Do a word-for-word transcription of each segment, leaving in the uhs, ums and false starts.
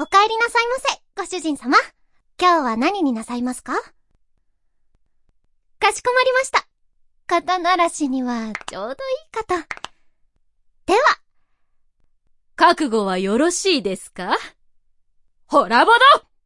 お帰りなさいませ、ご主人様。今日は何になさいますか？かしこまりました。肩慣らしにはちょうどいい肩。では、 覚悟はよろしいですか？ほらぼど！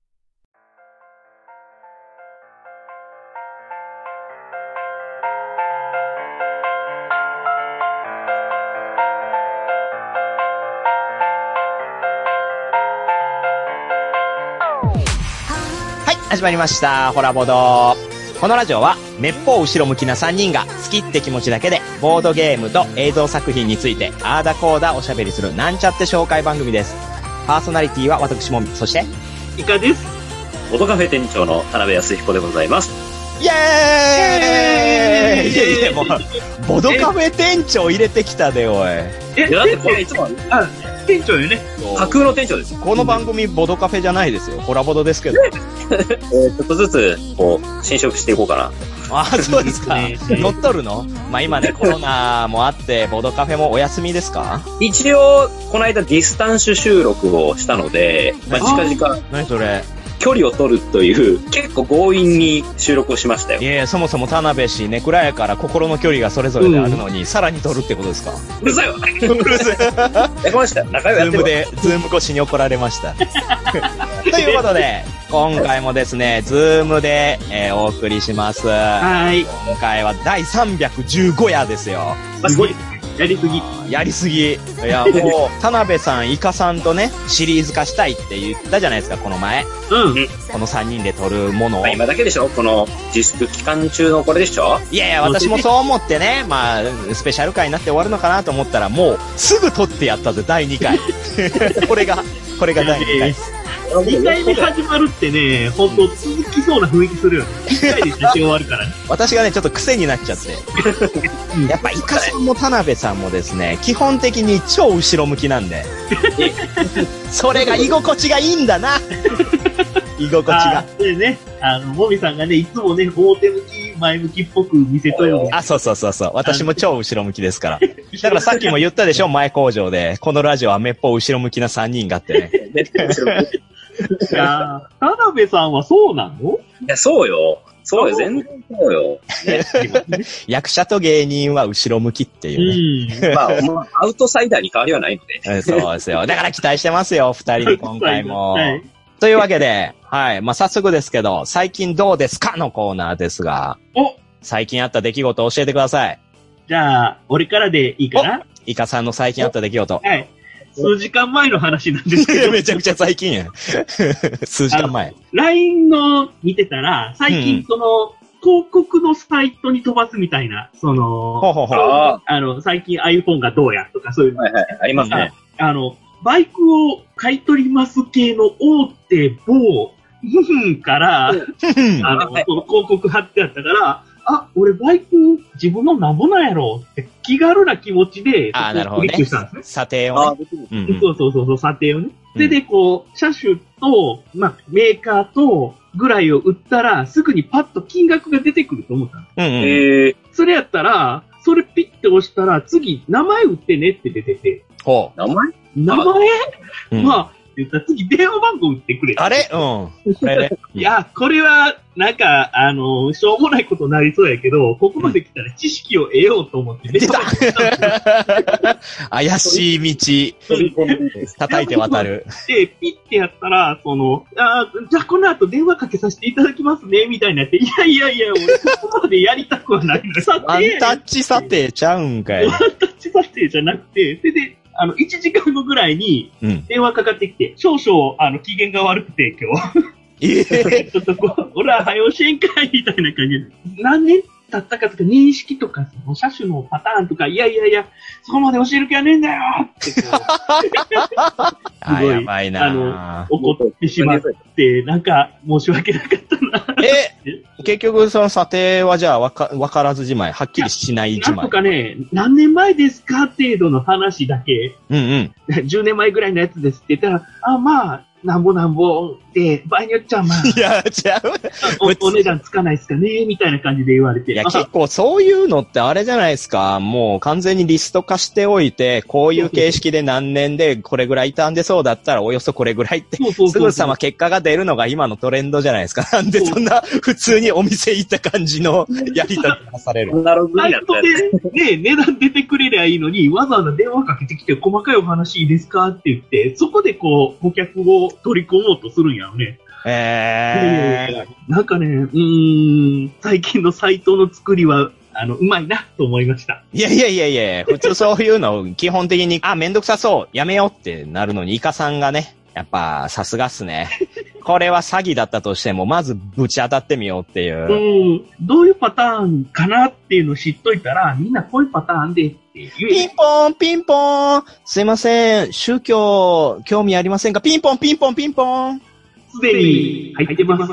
はい、始まりました。ホラボド。このラジオは、めっぽう後ろ向きなさんにんが好きって気持ちだけで、ボードゲームと映像作品について、あーだこーだおしゃべりするなんちゃって紹介番組です。パーソナリティは私もみ、そして、 イカです。 ボドカフェ店長の田辺康彦でございます。 イエーイいやいや、もう、ボドカフェ店長入れてきたで、おい。 え、 だってこれいつも、 あ、店長よね。 架空の店長です。 この番組、ボドカフェじゃないですよ。ホラボドですけど。 えー、ちょっとずつ、こう、侵食していこうかな。 あ、そうですか。乗っとるの？まあ今ね、コロナもあって、ボドカフェもお休みですか？ 一応、この間ディスタンス収録をしたので、まあ、近々、 何それ？ 距離を取るという、結構強引に収録をしましたよ。 いやいや、そもそも田辺氏、ネクラやから心の距離がそれぞれであるのに、うん、さらに取るってことですか？ うるさいわ。うるさい。やりましたよ。仲良いやってズームで、ズーム越しに怒られました。ということで、今回もですね、ズームで、えー、お送りします。 はい。 今回はだいさんびゃくじゅうご夜ですよ。 すごい。やりすぎ。 やりすぎ。いや、もう、田辺さん、イカさんとね、シリーズ化したいって言ったじゃないですか、この前。 うん。 このさんにんで撮るものを。 まあ、今だけでしょ？この自粛期間中のこれでしょ？ いやいや、私もそう思ってね、まあ、スペシャル回になって終わるのかなと思ったら、もう、すぐ撮ってやったぜ、だいにかい。これが、これがだいにかい。 にかいめ始まるってね、ほんと続きそうな雰囲気するよね。いっかいで写真終わるからね。 私がね、ちょっと癖になっちゃって。やっぱイカさんも田辺さんもですね、基本的に超後ろ向きなんで。それが居心地がいいんだな。居心地が。 でね、あの、もみさんがね、いつもね、表向き、前向きっぽく見せとる。 あ、そうそうそうそう。私も超後ろ向きですから。だからさっきも言ったでしょ、前工場で。このラジオはめっぽう後ろ向きなさんにんがってね。 いやー、田辺さんはそうなの？ いや、そうよ。そうよ、全然そうよ。ね、 役者と芸人は後ろ向きっていうね。 うん、まあ、アウトサイダーに変わりはないので。 そうですよ。だから期待してますよ、二人に今回も。はい、というわけで、はい。まあ、早速ですけど、最近どうですかのコーナーですが。 お最近あった出来事を教えてください。 じゃあ、俺からでいいかな？ イカさんの最近あった出来事。 はい。数時間前の話なんですけど。 めちゃくちゃ最近や。数時間前。 ライン の見てたら、最近その、うん、広告のサイトに飛ばすみたいな、その、 ほうほうほうあの、最近 iPhone がどうやとかそういうの。 はいはい、ありますね。 あの、バイクを買い取ります系の大手某、ふふんから、あの、その広告貼ってあったから、あ、俺バイク自分のなんぼなんやろって気軽な気持ちで、 あ、なるほどね。 クリックしたんですね。 査定をね。 うんうん、そうそうそうそう、査定をね。それで、こう、車種と、まあ、メーカーと、ぐらいを売ったら、すぐにパッと金額が出てくると思ったの。 うんうん、 えー、 それやったら、それピッて押したら、次、名前売ってねって出てて。 ほう。名前名前、 うん、 まあ、言ったら次、電話番号売ってくれ。 あれうん。これね。 いや、これは、なんか、あの、しょうもないことになりそうやけど、ここまで来たら知識を得ようと思って、 出た怪しい道、叩いて渡る。 で、ピッてやったら、その、あじゃあこの後電話かけさせていただきますね、みたいになって、いやいやいや、俺ここまでやりたくはないの。 ワンタッチ査定ちゃうんかい。 ワンタッチ査定じゃなくて、それで、あの、いちじかんごぐらいに、電話かかってきて、うん、少々、あの、機嫌が悪くて、今日。ええー、ちょっとこう、俺は早教えんかいみたいな感じで。何年経ったかとか、認識とか、その車種のパターンとか、いやいやいや、そこまで教える気はねえんだよってこう。すごい、 やばいなあの、怒ってしまって、なんか、申し訳なかったな。 え結局、その査定はじゃあ、わか、わからずじまい、はっきりしないじまい。 なんとかね、何年前ですか程度の話だけ、 うんうん。 じゅうねんまえぐらいのやつですって言ったら、あ、まあ、なんぼなんぼて、場合によっちゃまあ。 いや、違うお。お値段つかないですかねみたいな感じで言われて。 いや、結構そういうのってあれじゃないですか。もう完全にリスト化しておいて、こういう形式で何年でこれぐらい傷んでそうだったらおよそこれぐらいって、すぐさま結果が出るのが今のトレンドじゃないですか。なんでそんな普通にお店行った感じのやり取りがされる。 なるほど。 サイトでね、値段出てくれりゃいいのに、わざわざ電話かけてきて細かいお話いいですかって言って、そこでこう、顧客を取り込もうとするんやろね。 えー、なんかね、うーん、最近のサイトの作りは、あの、うまいなと思いました。 いやいやいやいや、普通そういうの基本的に、あ、めんどくさそう、やめようってなるのに、イカさんがね、やっぱさすがっすね。これは詐欺だったとしても、まずぶち当たってみようっていう。 うん。どういうパターンかなっていうのを知っといたら、みんなこういうパターンでって言う。 ピンポーン、ピンポーン。すいません。宗教、興味ありませんか？ピンポン、ピンポン、ピンポン。 すでに入ってます。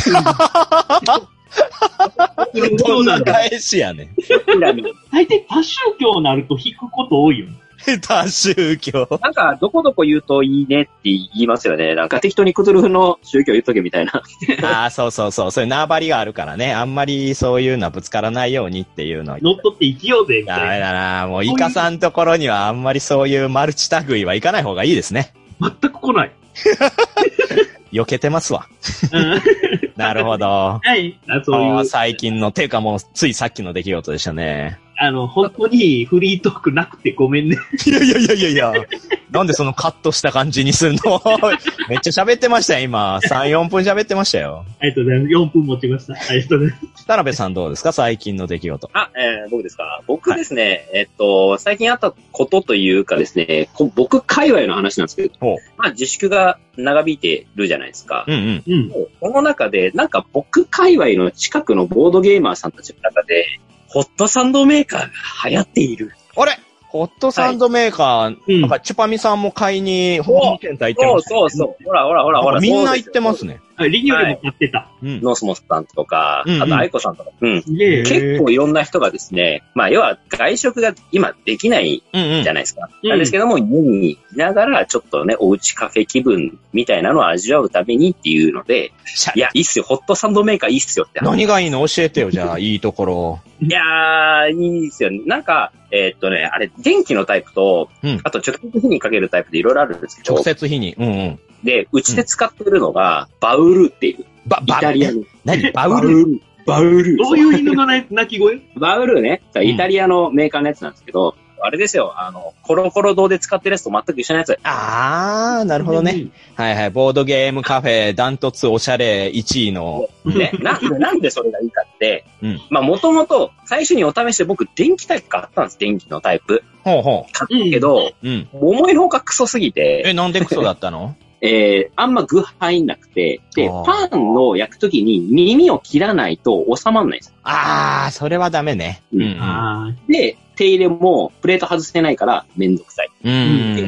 どんな返しやねん。 大抵多宗教になると引くこと多いよね。 多宗教。 なんか、どこどこ言うといいねって言いますよね。なんか適当にクトゥルフの宗教言っとけみたいな。 ああ、そうそうそう。そういう縄張りがあるからね。あんまりそういうのはぶつからないようにっていうの。 乗っ取って生きようぜ、みたいな。 ダメだな。もうイカさんところにはあんまりそういうマルチ類は行かない方がいいですね。 全く来ない。 避けてますわ。なるほど。 はい。そういう。 最近の、ていうかもう、ついさっきの出来事でしたね。 あの、本当にフリートークなくてごめんね。 いやいやいやいやいや。なんでそのカットした感じにするの？めっちゃ喋ってましたよ、今。さん、よんぷん喋ってましたよ。 ありがとうございます。よんぷん持ちました。ありがとうございます。 田辺さんどうですか？最近の出来事。 あ、えー、僕ですか？僕ですね、はい、えっと、最近あったことというかですね、僕界隈の話なんですけど、まあ自粛が長引いてるじゃないですか。 うんうん。 この中で、なんか僕界隈の近くのボードゲーマーさんたちの中で、ホットサンドメーカーが流行っている。 あれホットサンドメーカー、はい、なんかチュパミさんも買いにホームセンター行ってます、 ね。そうそうそう。ほらほらほらほら。 みんな行ってますね。 リニューアルも買ってた。 はい、ノースモスさんとか、 うんうん、 あとアイコさんとか。うん。結構いろんな人がですね、まあ要は外食が今できないじゃないですか。うんうん、なんですけども、家にいながらちょっとね、おうちカフェ気分みたいなのを味わうためにっていうので、いや、いいっすよ。ホットサンドメーカーいいっすよって。 何がいいの教えてよ、じゃあ、いいところ。 いやー、いいですよね。なんか、えー、っとね、あれ、電気のタイプと、うん、あと直接火にかけるタイプでいろいろあるんですけど。 直接火に。うんうん。 で、うちで使ってるのが、バウルっていう。 バ、 イタリアの。 何バウルバウル。 どういう犬の鳴き声？ バウルね。イタリアのメーカーのやつなんですけど、うん、あれですよ、あの、コロコロ堂で使ってるやつと全く一緒のやつ。 あー、なるほどね。うん、はいはい。ボードゲームカフェ、ダントツおしゃれいちいの。 ね、な、なんでそれがいいかって、うん、まあ、もともと、最初にお試しで僕、電気タイプ買ったんです、電気のタイプ。 ほうほう。 買ったけど、うん、思いのほかクソすぎて。 え、なんでクソだったの？ えー、あんま具入んなくて、で、パンを焼くときに耳を切らないと収まんないです。 あー、それはダメね。 うんうん、で、手入れもプレート外せないからめんどくさい。 うん、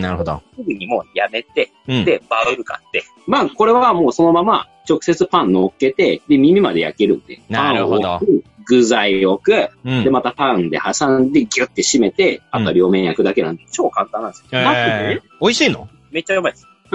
なるほど。 すぐにもうやめて、うん、で、バウル買って。まあ、これはもうそのまま直接パン乗っけて、で、耳まで焼けるんで。 なるほど。 具材を置く、うん、で、またパンで挟んでギュッて締めて、あとは両面焼くだけなんで、超簡単なんですよ。 えー、 マックで美味しいの？ めっちゃうまいです。 うん、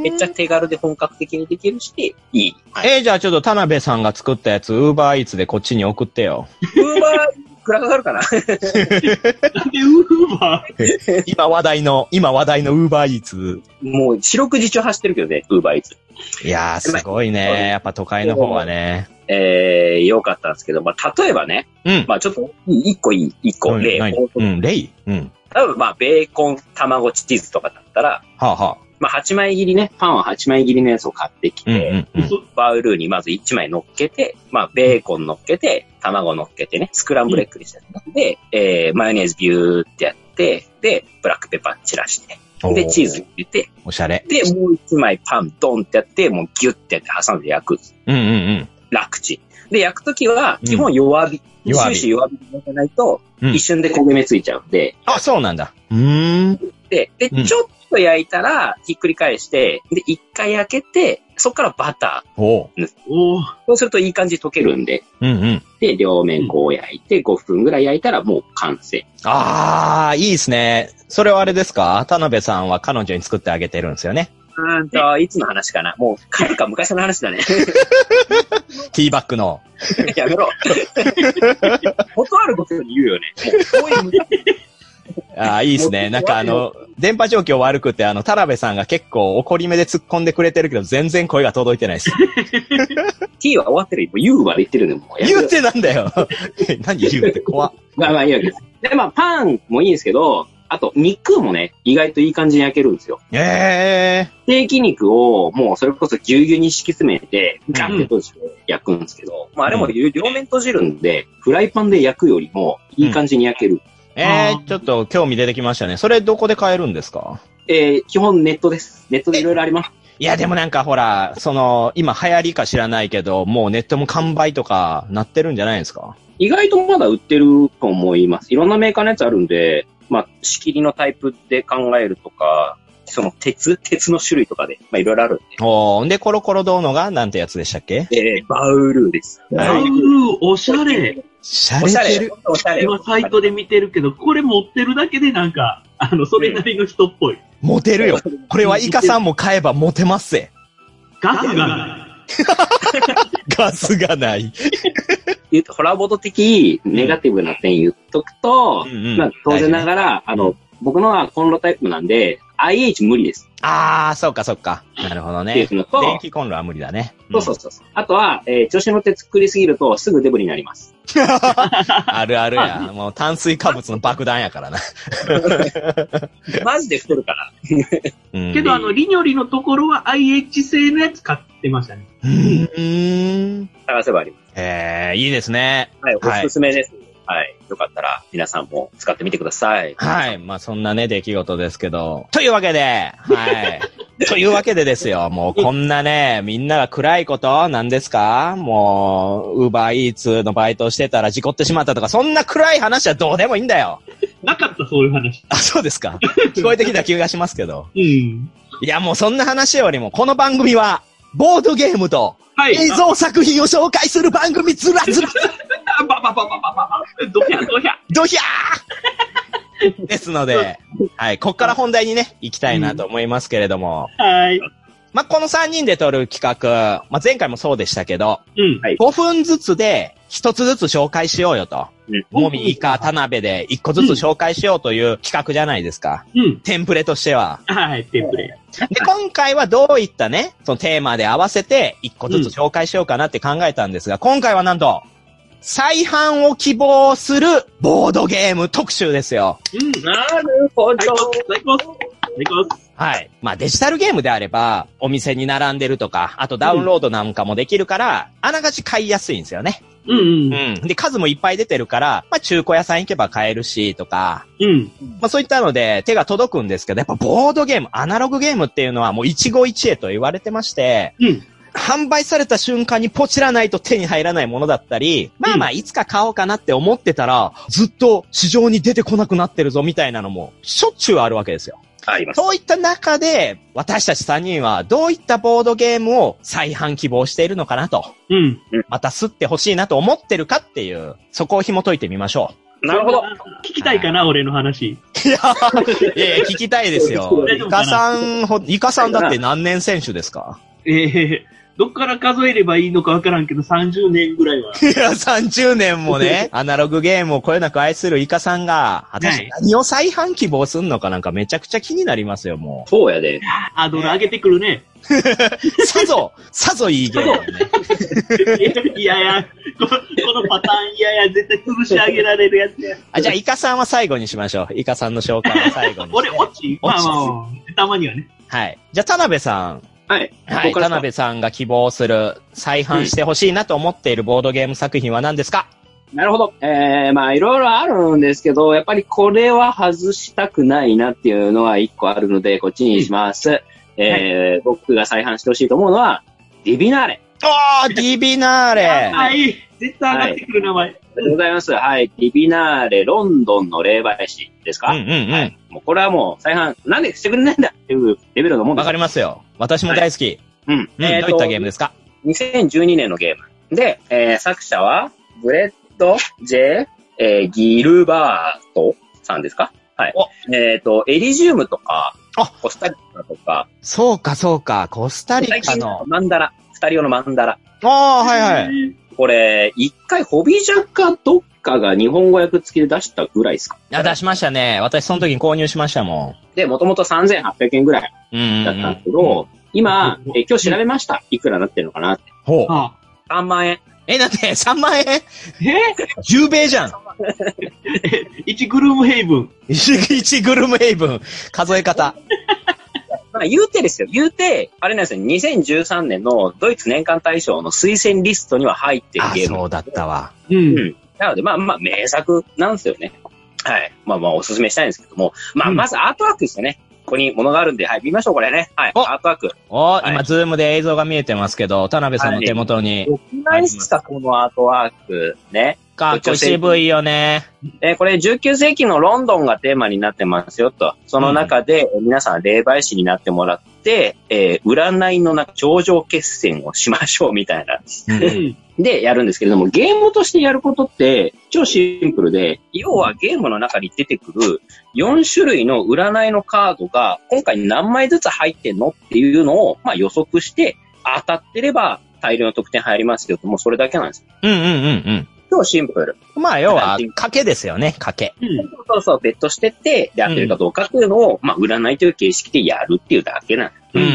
めっちゃ手軽で本格的にできるし、いい。 はい、えー、じゃあちょっと田辺さんが作ったやつ、ウーバーイーツでこっちに送ってよ。 ウーバー、いくらかかるかな？ なんでウーバー今話題の、今話題のウーバーイーツ。 もう四六時中走ってるけどね、ウーバーイーツ。 いやー、すごいね。やっぱ都会の方はね。 えー、良かったんですけど、まあ、例えばね。うん。まあ、ちょっと、一個いい、一個例。 うん、例うん。 多分、まあ、ベーコン、卵、チーズとかだったら、 はあはあ。 まあ、はちまい切りね、パンははちまい切りのやつを買ってきて、 うんうんうん、 バウルーにまずいちまい乗っけて、まあ、ベーコン乗っけて、卵乗っけてね、スクランブルエッグにして、うん、で、えー、マヨネーズビューってやって、で、ブラックペパー散らして、で、チーズ入れて、 おしゃれ。 で、もういちまいパンドンってやって、もうギュッてやって挟んで焼く。 うんうんうん。 楽ち。で、焼くときは、基本弱火。うん、終始弱火で焼かないと、うん、一瞬で焦げ目ついちゃうんで。 あ、そうなんだ。うーん。 で、で、うん、ちょっと焼いたら、ひっくり返して、で、一回焼けて、そこからバター。 おおそうするといい感じに溶けるんで。 うんうん。 で、両面こう焼いて、ごふんぐらい焼いたらもう完成。 あー、いいですね。それはあれですか？田辺さんは彼女に作ってあげてるんですよね。 うんと、いつの話かな。もう、かるか昔の話だね。 ティーバッグの。 やめろ。ことあることに言うよね。もう、そういうああ、いいですね。なんかあの、電波状況悪くて、あの、田辺さんが結構怒り目で突っ込んでくれてるけど、全然声が届いてないです。 T は終わってる。もう U まで言ってるのもう。 言うってなんだよ。何言うって怖っ。 まあまあいいわけです。で、まあパンもいいんですけど、あと肉もね、意外といい感じに焼けるんですよ。 ええー。 ステーキ肉をもうそれこそぎゅうぎゅうに敷き詰めて、ガンって閉じて焼くんですけど、うん、まああれも両面閉じるんで、フライパンで焼くよりもいい感じに焼ける。うん、 えー、ちょっと興味出てきましたね。それどこで買えるんですか？ えー、基本ネットです。ネットでいろいろあります。 いや、でもなんかほら、その、今流行りか知らないけど、もうネットも完売とかなってるんじゃないですか？ 意外とまだ売ってると思います。いろんなメーカーのやつあるんで、まあ、仕切りのタイプで考えるとか、その鉄、鉄の種類とかで、まあいろいろあるんで。 おー、で、コロコロどうのがなんてやつでしたっけ？ えー、バウルーです。 バウルー、おしゃれ。 しゃれてる。 おしゃれ。 今サイトで見てるけど、これ持ってるだけでなんか、あの、それなりの人っぽい。 モテるよ。これはイカさんも買えばモテますぜ。 ガスがない。 ガスがない。 言うと、ホラボード的ネガティブな点言っとくと、 うんうん、 まあ、当然ながら、あの、僕のはコンロタイプなんで、アイエイチ 無理です。 ああ、そうかそうか。なるほどね。電気コンロは無理だね。 そうそうそう。あとは、えー、調子乗って作りすぎるとすぐデブリになります。 あるあるや。もう炭水化物の爆弾やからな。 マジで太るから。 けど、あの、リニョリのところは アイエイチ 製のやつ買ってましたね。 うーん。 探せばあります。 えー、いいですね。 はい、おすすめです。はいはい。よかったら、皆さんも使ってみてください。 はい。まあ、そんなね、出来事ですけど。というわけで、はい。というわけでですよ。もう、こんなね、みんなが暗いことなんですか？もう、ウーバーイーツのバイトしてたら事故ってしまったとか、そんな暗い話はどうでもいいんだよ。 なかった、そういう話。 あ、そうですか。聞こえてきた気がしますけど。 うん。いや、もうそんな話よりも、この番組は、ボードゲームと、映像作品を紹介する番組ずらずら。 ばばばばばば。どひゃどひゃ。 どひゃーですので、はい、こっから本題にね、行きたいなと思いますけれども。 うん、はい。 まあ、このさんにんで撮る企画、まあ、前回もそうでしたけど、 うん。 ごふんずつでひとつずつ紹介しようよと。うん。もみ、イカ、田辺でいっこずつ紹介しようという企画じゃないですか。 うん。 テンプレとしては。 はい、テンプレ。 で、今回はどういったね、そのテーマで合わせていっこずつ紹介しようかなって考えたんですが、今回はなんと、再販を希望するボードゲーム特集ですよ。 うん、なるほど。最高。最高。 はい。まあデジタルゲームであれば、お店に並んでるとか、あとダウンロードなんかもできるから、うん、あながち買いやすいんですよね。 うんうん。 うん。で、数もいっぱい出てるから、まあ中古屋さん行けば買えるし、とか。 うん。 まあそういったので手が届くんですけど、やっぱボードゲーム、アナログゲームっていうのはもう一期一会と言われてまして、 うん。 販売された瞬間にポチらないと手に入らないものだったり、まあまあいつか買おうかなって思ってたら、ずっと市場に出てこなくなってるぞみたいなのもしょっちゅうあるわけですよ。 あります。 そういった中で、私たちさんにんはどういったボードゲームを再販希望しているのかなと。 うん。 また吸ってほしいなと思ってるかっていう、そこを紐解いてみましょう。なるほど。 聞きたいかな、俺の話。 いや、いやいや、聞きたいですよ。イカさん、イカさんだって何年選手ですか？ ええー。どっから数えればいいのかわからんけど、さんじゅうねんぐらいは。 いや、さんじゅうねんもね、アナログゲームをこよなく愛するイカさんが、果たして何を再販希望すんのかなんかめちゃくちゃ気になりますよ、もう。そうやで。 ハードル上げてくるね。 さぞ、さぞいいゲームね。 いやいや、このパターンいやいや、絶対潰し上げられるやつや。 あ、じゃあイカさんは最後にしましょう。イカさんの紹介は最後に。 俺、オチまあまあ、たまにはね。 はい。じゃあ田辺さん。 はい。 はい。田辺さんが希望する、再販してほしいなと思っているボードゲーム作品は何ですか？ なるほど。えー、まあいろいろあるんですけど、やっぱりこれは外したくないなっていうのは一個あるので、こっちにします。うん、えー、はい、僕が再販してほしいと思うのは、ディビナーレ。 あー、ディビナーレ。 はい。絶対上がってくる名前。はい、 ありがとうございます。はい。ディビナーレ、ロンドンの霊媒師ですか？ うんうんうん。はい、 もうこれはもう再販、なんでしてくれないんだっていうレベルのもんです。 わかりますよ。私も大好き。はい、 うん。 えー、どういったゲームですか？ にせんじゅうにねんのゲーム。で、えー、作者は、ブレッド・ジェ、えー、ギルバートさんですか？はい。えっ、ー、と、エリジウムとか、 あコスタリカとか。 そうか、そうか。コスタリカの。 マンダラ。二人用のマンダラ。 ああ、はいはい。 これ、一回、ホビジャカどっかが日本語訳付きで出したぐらいですか？ いや、出しましたね。私その時に購入しましたもん。 で、もともとさんぜんはっぴゃくえんぐらいだったんですけど、今、え今日調べました。いくらなってるのかなって。 ほう。 さんまんえん。 え、だってさんまんえん？え ?じゅう 倍じゃん。 いちグルームヘイブン。 いちグルームヘイブン。数え方。 まあ、言うてですよ。言うて、あれなんですよ。にせんじゅうさんねんのドイツ年間大賞の推薦リストには入ってるゲーム。 あ、そうだったわ。 うん。うん。なので、まあまあ、名作なんですよね。はい。まあまあ、おすすめしたいんですけども。まあ、まずアートワークですよね。ここに物があるんで、はい、見ましょう、これね。はい。アートワーク。 お、はい、今、ズームで映像が見えてますけど、田辺さんの手元に。 よくないっすか、このアートワーク。ね。 かっこ渋いよね。 え、これじゅうきゅうせいきのロンドンがテーマになってますよと。その中で、うん、皆さん霊媒師になってもらって、えー、占いの中、頂上決戦をしましょうみたいな。うんで、やるんですけれども、ゲームとしてやることって、超シンプルで、要はゲームの中に出てくるよん種類の占いのカードが、今回何枚ずつ入ってんのっていうのを、まあ予測して、当たってれば大量の得点入りますけども、それだけなんですよ。 うんうんうんうん。 超シンプル。 まあ要は、賭けですよね、賭け。 うん、そうそう、ベットしてって、で、当てるかどうかっていうのを、うん、まあ占いという形式でやるっていうだけなんです。 うんうんうん。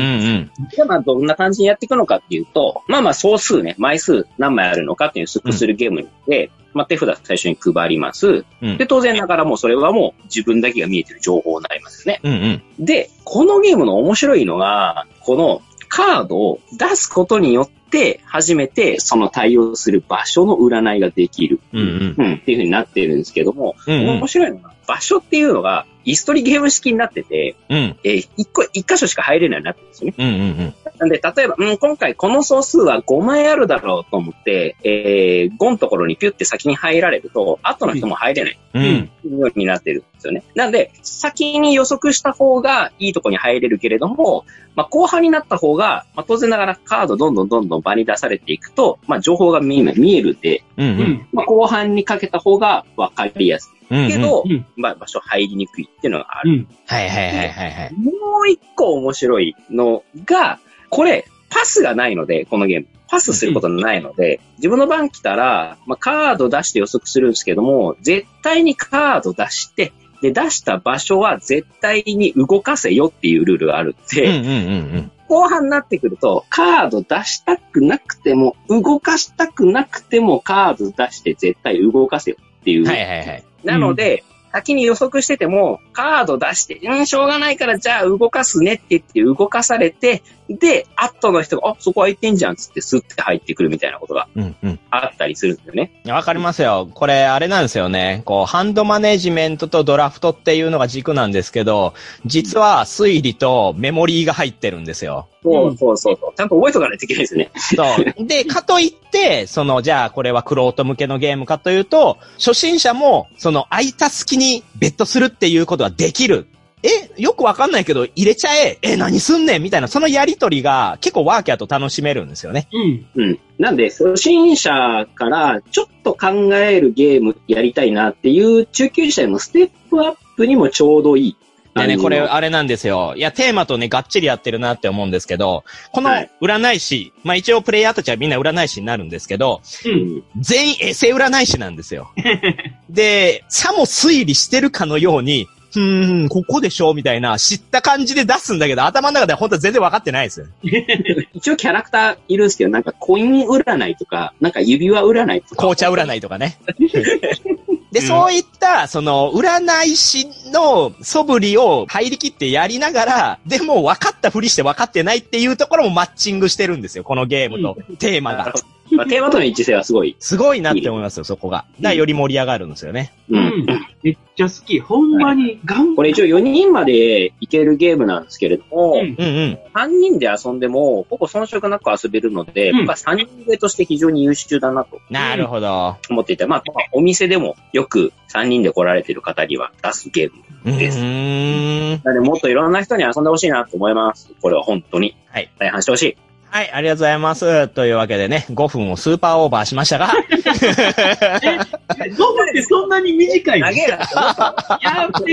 で、まあ、どんな感じにやっていくのかっていうと、まあまあ、総数ね、枚数何枚あるのかっていう予測するゲームで、うん、まあ、手札最初に配ります。うん、で、当然ながらもうそれはもう自分だけが見えてる情報になりますね。 うんうん、 で、このゲームの面白いのが、このカードを出すことによって、初めてその対応する場所の占いができる。 うんうんうん、 っていう風になってるんですけども、うんうん、面白いのが、場所っていうのが、イス取りゲーム式になってて、 うん、 えー、一個、一箇所しか入れないようになってるんですよね。 うんうんうん、 なんで、例えば、うん、今回この総数はごまいあるだろうと思って、えー、ごのところにピュって先に入られると、後の人も入れない。 うん。 いうようになってるんですよね。なんで、先に予測した方がいいところに入れるけれども、まあ、後半になった方が、まあ、当然ながらカードどんどんどんどん場に出されていくと、まあ、情報が見え、見えるで、 うんうん、 まあ、後半にかけた方が分かりやすい。 うんうん、 けど、まあ、場所入りにくいっていうのがある。うん、 はいはいはいはいはい。 もう一個面白いのが、これ、パスがないので、このゲーム。パスすることないので、自分の番来たら、まあ、カード出して予測するんですけども、絶対にカード出して、で、出した場所は絶対に動かせよっていうルールがあるんで、 うんうんうんうん、 後半になってくると、カード出したくなくても、動かしたくなくても、カード出して絶対動かせよっていう。 はいはいはい。 なので、うん先に予測してても、カード出して、うん、しょうがないから、じゃあ動かすねって言って動かされて、で、後の人が、あ、そこ空いてんじゃんっつってスッて入ってくるみたいなことがあったりするんですよね。 わ、うんうん、かりますよ。これ、あれなんですよね。こう、ハンドマネジメントとドラフトっていうのが軸なんですけど、実は推理とメモリーが入ってるんですよ。 そうそうそう。ちゃんと覚えとかないといけないですね。 そう。で、かといって、その、じゃあこれは玄人向けのゲームかというと、初心者も、その空いた隙にベットするっていうことができる。え、よくわかんないけど、入れちゃえ。え、何すんねんみたいな、そのやりとりが結構ワーキャーと楽しめるんですよね。 うん。うん。なんで、初心者からちょっと考えるゲームやりたいなっていう中級者へのステップアップにもちょうどいい。 でね、これ、あれなんですよ。いや、テーマとね、がっちりやってるなって思うんですけど、この占い師、はい、まあ一応プレイヤーたちはみんな占い師になるんですけど、うん、全員エセ占い師なんですよ。で、さも推理してるかのように、うーん、ここでしょみたいな、知った感じで出すんだけど、頭の中では本当は全然分かってないですよ。 一応キャラクターいるんですけど、なんかコイン占いとか、なんか指輪占いとか。 紅茶占いとかね。で、そういった、その、占い師の素振りを入り切ってやりながら、でも分かったふりして分かってないっていうところもマッチングしてるんですよ、このゲームとテーマが。 まあ、テーマとの一致性はすごい。 すごいなって思いますよ、そこが。だからより盛り上がるんですよね。 うん。うん、めっちゃ好き。ほんまに頑張る。 これ一応よにんまでいけるゲームなんですけれども、 うんうんうん、 さんにんで遊んでも、ほぼ遜色なく遊べるので、うん、僕はさんにん組として非常に優秀だなと。 なるほど。 思っていて、まあ、お店でもよくさんにんで来られている方には出すゲームです。うーん。 なので、もっといろんな人に遊んでほしいなと思います。これは本当に。 はい。 大半してほしい。 はい、ありがとうございます。というわけでね、ごふんをスーパーオーバーしましたが。 え、ごふんってそんなに短いの？ 長えな。 やべえ。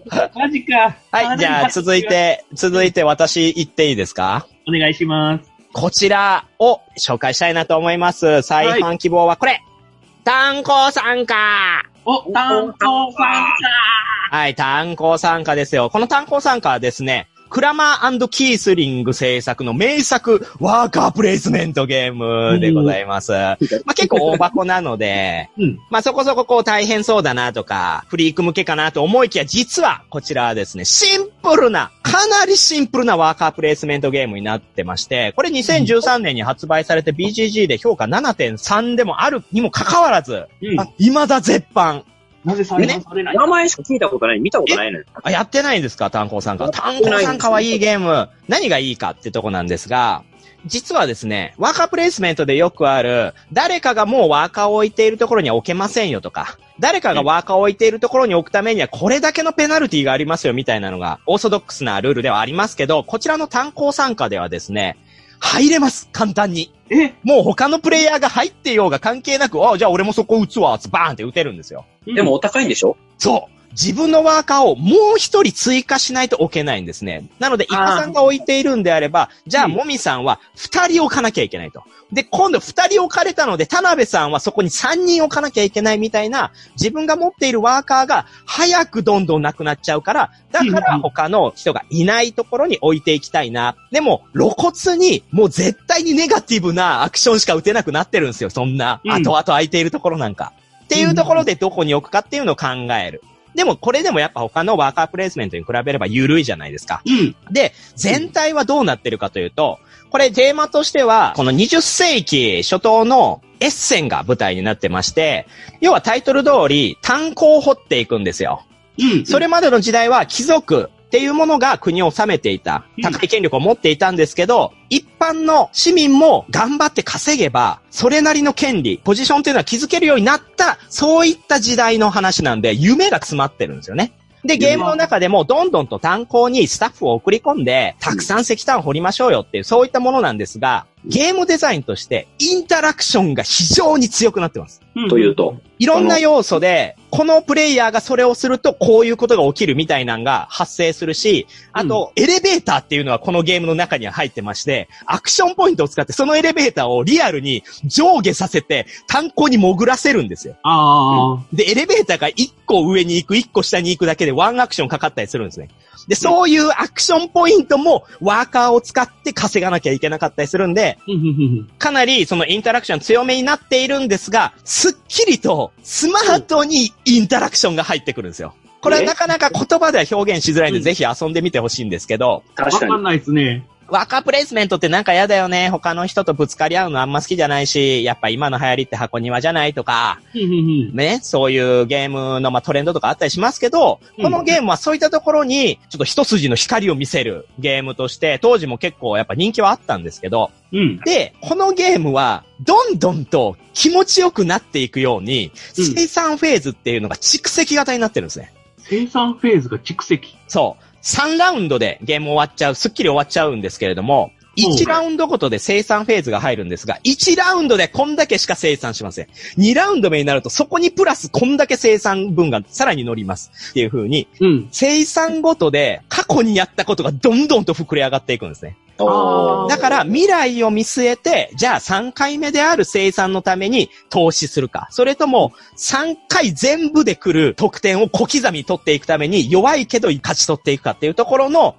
マジか。 はい、じゃあ続いて、続いて私言っていいですか？ お願いします。 こちらを紹介したいなと思います。再販希望はこれ、はい、炭鉱参加。 お、炭鉱参加。 はい、炭鉱参加ですよ。この炭鉱参加はですね、クラマー&キースリング制作の名作ワーカープレイスメントゲームでございます。うん、まあ、結構大箱なので、うん、まあ、そこそここう大変そうだなとか、フリーク向けかなと思いきや、実はこちらはですね、シンプルな、かなりシンプルなワーカープレイスメントゲームになってまして、これにせんじゅうさんねんに発売されて ビージージー で評価 ななてんさん でもあるにもかかわらず、うん、あ、未だ絶版。 なぜ再販されない、 ね、名前しか聞いたことない、見たことないのよ。 あ、やってないんですか、炭鉱参加。炭鉱参加はいいゲーム。何がいいかってとこなんですが、実はですね、ワーカープレイスメントでよくある、誰かがもうワーカーを置いているところには置けませんよとか、誰かがワーカーを置いているところに置くためにはこれだけのペナルティがありますよみたいなのがオーソドックスなルールではありますけど、こちらの炭鉱参加ではですね、入れます、簡単に。えもう他のプレイヤーが入ってようが関係なく、あ、じゃあ俺もそこ撃つわ、バーンって撃てるんですよ。 でもお高いんでしょ？ そう。自分のワーカーをもう一人追加しないと置けないんですね。なので、イカさんが置いているんであれば、じゃあ、もみさんは二人置かなきゃいけないと。で、今度二人置かれたので、田辺さんはそこに三人置かなきゃいけないみたいな、自分が持っているワーカーが早くどんどんなくなっちゃうから、だから他の人がいないところに置いていきたいな。でも、露骨に、もう絶対にネガティブなアクションしか打てなくなってるんですよ。そんな、後々空いているところなんか。っていうところでどこに置くかっていうのを考える。でもこれでもやっぱ他のワーカープレイスメントに比べれば緩いじゃないですか。うん、で、全体はどうなってるかというと、これテーマとしては、このにじゅっせいき初頭のエッセンが舞台になってまして、要はタイトル通り炭鉱を掘っていくんですよ。うん、それまでの時代は貴族っていうものが国を治めていた、高い権力を持っていたんですけど、一般の市民も頑張って稼げば、それなりの権利、ポジションっていうのは築けるようになった、そういった時代の話なんで、夢が詰まってるんですよね。で、ゲームの中でもどんどんと炭鉱にスタッフを送り込んで、たくさん石炭を掘りましょうよっていう、そういったものなんですが、ゲームデザインとしてインタラクションが非常に強くなってます。 というと、 いろんな要素で、このプレイヤーがそれをするとこういうことが起きるみたいなのが発生するし、あと、エレベーターっていうのはこのゲームの中には入ってまして、アクションポイントを使ってそのエレベーターをリアルに上下させて炭鉱に潜らせるんですよ。あで、エレベーターがいっこ上に行く、いっこ下に行くだけでワンアクションかかったりするんですね。で、そういうアクションポイントもワーカーを使って稼がなきゃいけなかったりするんで、かなりそのインタラクション強めになっているんですが、すっきりとスマートにインタラクションが入ってくるんですよ。これはなかなか言葉では表現しづらいんで、ぜひ遊んでみてほしいんですけど。 確かに。わかんないですね。 ワーカープレイスメントってなんか嫌だよね。他の人とぶつかり合うのあんま好きじゃないし、やっぱ今の流行りって箱庭じゃないとか、ね、そういうゲームのまあトレンドとかあったりしますけど、このゲームはそういったところにちょっと一筋の光を見せるゲームとして、当時も結構やっぱ人気はあったんですけど、うん、で、このゲームはどんどんと気持ちよくなっていくように、生産フェーズっていうのが蓄積型になってるんですね。 生産フェーズが蓄積。 そう。さんラウンドでゲーム終わっちゃう、すっきり終わっちゃうんですけれども、いちラウンドごとで生産フェーズが入るんですが、いちラウンドでこんだけしか生産しません。にラウンド目になるとそこにプラスこんだけ生産分がさらに乗ります。っていう風に、うん、生産ごとで過去にやったことがどんどんと膨れ上がっていくんですね。だから未来を見据えて、じゃあさんかいめである生産のために投資するか、それともさんかい全部で来る得点を小刻みに取っていくために弱いけど勝ち取っていくかっていうところの、うん、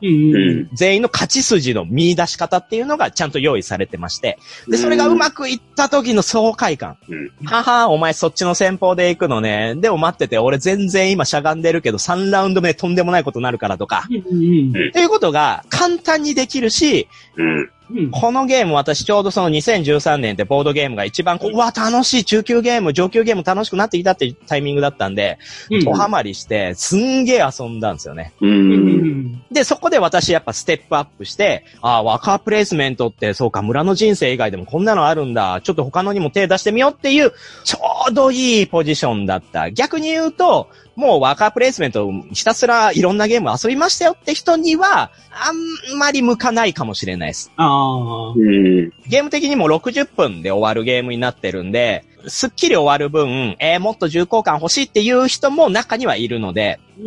全員の勝ち筋の見出し方っていうのがちゃんと用意されてまして、で、それがうまくいった時の爽快感。うん、はは、お前そっちの戦法で行くのね。でも待ってて、俺全然今しゃがんでるけどさんラウンド目とんでもないことになるからとか、うん、っていうことが簡単にできるし、うんうん、このゲーム私ちょうどそのにせんじゅうさんねんってボードゲームが一番こう、うわ、楽しい中級ゲーム、上級ゲーム楽しくなってきたっていうタイミングだったんで、うん、ドハマりして、すんげー遊んだんですよね。うん、で、そこで私やっぱステップアップして、ああ、ワーカープレイスメントってそうか、村の人生以外でもこんなのあるんだ。ちょっと他のにも手出してみようっていう、ちょうどいいポジションだった。逆に言うと、もうワーカープレイスメントひたすらいろんなゲーム遊びましたよって人には、あんまり向かないかもしれないです。あゲーム的にもろくじゅっぷんで終わるゲームになってるんで、すっきり終わる分、えー、もっと重厚感欲しいっていう人も中にはいるので、 うん。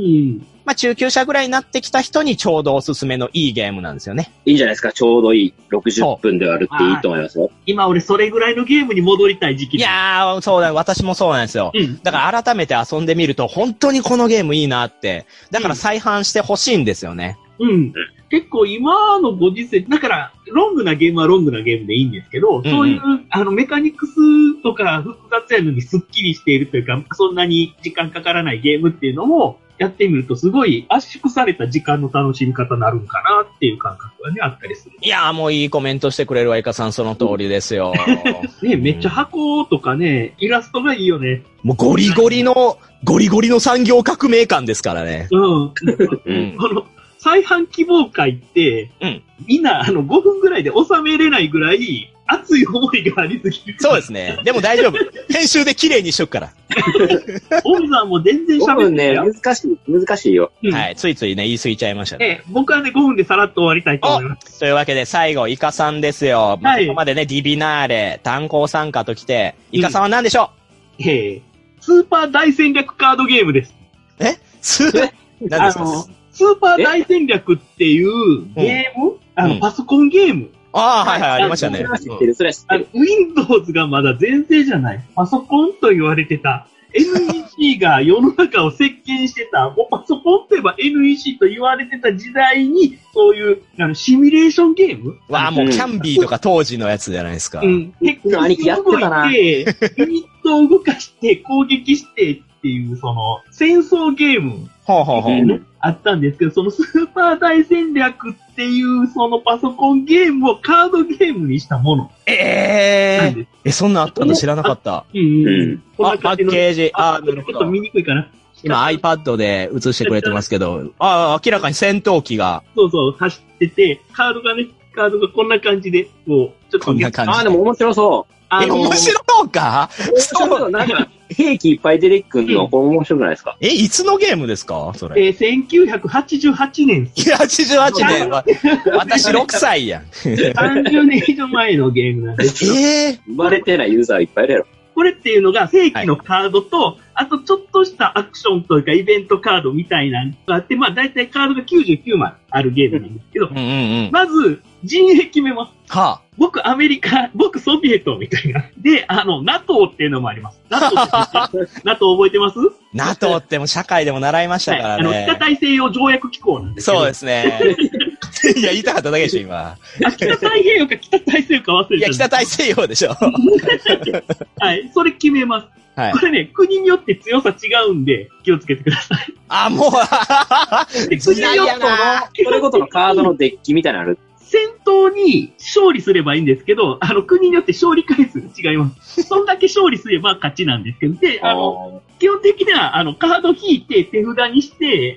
まあ中級者ぐらいになってきた人にちょうどおすすめのいいゲームなんですよね。 いいじゃないですか、ちょうどいい。ろくじゅっぷんで割るっていいと思いますよ。 今俺それぐらいのゲームに戻りたい時期。 いやー、そうだよ。私もそうなんですよ。うん、だから改めて遊んでみると本当にこのゲームいいなって。だから再販してほしいんですよね。 うん。うん結構今のご時世、だからロングなゲームはロングなゲームでいいんですけど、うんうん、そういうあのメカニクスとか複雑やのにスッキリしているというか、そんなに時間かからないゲームっていうのもやってみるとすごい圧縮された時間の楽しみ方になるんかなっていう感覚がね、あったりする。 いやーもういいコメントしてくれるわ、イカさんその通りですよ。 ね、めっちゃ箱とかね、イラストがいいよね。 もうゴリゴリの、ゴリゴリの産業革命感ですからね。 うん。うん、この再販希望会って、うん、みんなあのごふんぐらいで収めれないぐらい熱い思いがありすぎる。 そうですね。でも大丈夫。編集で綺麗にしとくから。 オムさんも全然喋ってごふんね、難しい、難しいよ、 うん。はい。ついついね、言い過ぎちゃいましたね。 ええ、僕はね、ごふんでさらっと終わりたいと思います。 というわけで最後、イカさんですよ。はい、ここまでね、ディビナーレ、炭鉱参加ときて、イカさんは何でしょう、 うん、ええ、スーパー大戦略カードゲームです。 えスー何ですかスーパー大戦略っていうゲーム、うん、あの、パソコンゲーム。 ああ、はいはい、ありましたね。 知ってる、それは知ってる。 Windows がまだ全盛じゃない。パソコンと言われてた。エヌイーシー が世の中を席巻してた。もうパソコンといえば エヌイーシー と言われてた時代に、そういう、あの、シミュレーションゲームわあ、もうキャンビーとか当時のやつじゃないですか。 うん。結構、兄貴やってたな。ユニットを動かして攻撃してっていう、その、戦争ゲーム。 ほうほうほう。 あったんですけど、そのスーパー大戦略っていうそのパソコンゲームをカードゲームにしたもの。 ええー、え、そんなあったの知らなかった。 うんうん。 あ、パッケージ。あ、なるほど。 ちょっと見にくいかな。 今 iPad で映してくれてますけど、ああ、明らかに戦闘機が。 そうそう、走ってて、カードがね、カードがこんな感じで、こう、ちょっと。 こんな感じ。 あ、でも面白そう。 あのー、え、面白そうかそう、なんか、兵器いっぱい出てくるの、これ面白くないですか？ え、いつのゲームですかそれ。 えー、せんきゅうひゃくはちじゅうはちねん。 いや、はちじゅうはちねんは、私ろくさいやん。 さんじゅうねん以上前のゲームなんですよ。 えー、 生まれてないユーザーいっぱいいるやろ。 これっていうのが正規のカードと、はい、あとちょっとしたアクションというかイベントカードみたいなのがあって、まあ大体カードがきゅうじゅうきゅうまいあるゲームなんですけど、 うんうんうん、 まず陣営決めます。 はあ、 僕アメリカ、僕ソビエトみたいな。で、あの、NATO っていうのもあります。NATO って NATO 覚えてます ?NATO っても社会でも習いましたからね。はい、 あの、北大西洋条約機構なんですけど。 そうですね。いや、言いたかっただけでしょ、今。 あ、北太平洋か北大西洋か忘れてた。 いや、北大西洋でしょ。 はい、それ決めます。はい、これね、国によって強さ違うんで、気をつけてください。 あ、もう、 国によっての、それごとのカードのデッキみたいなのある。 戦闘に勝利すればいいんですけど、あの、国によって勝利回数が違います。そんだけ勝利すれば勝ちなんですけど、で、あの、基本的には、あの、カード引いて手札にして、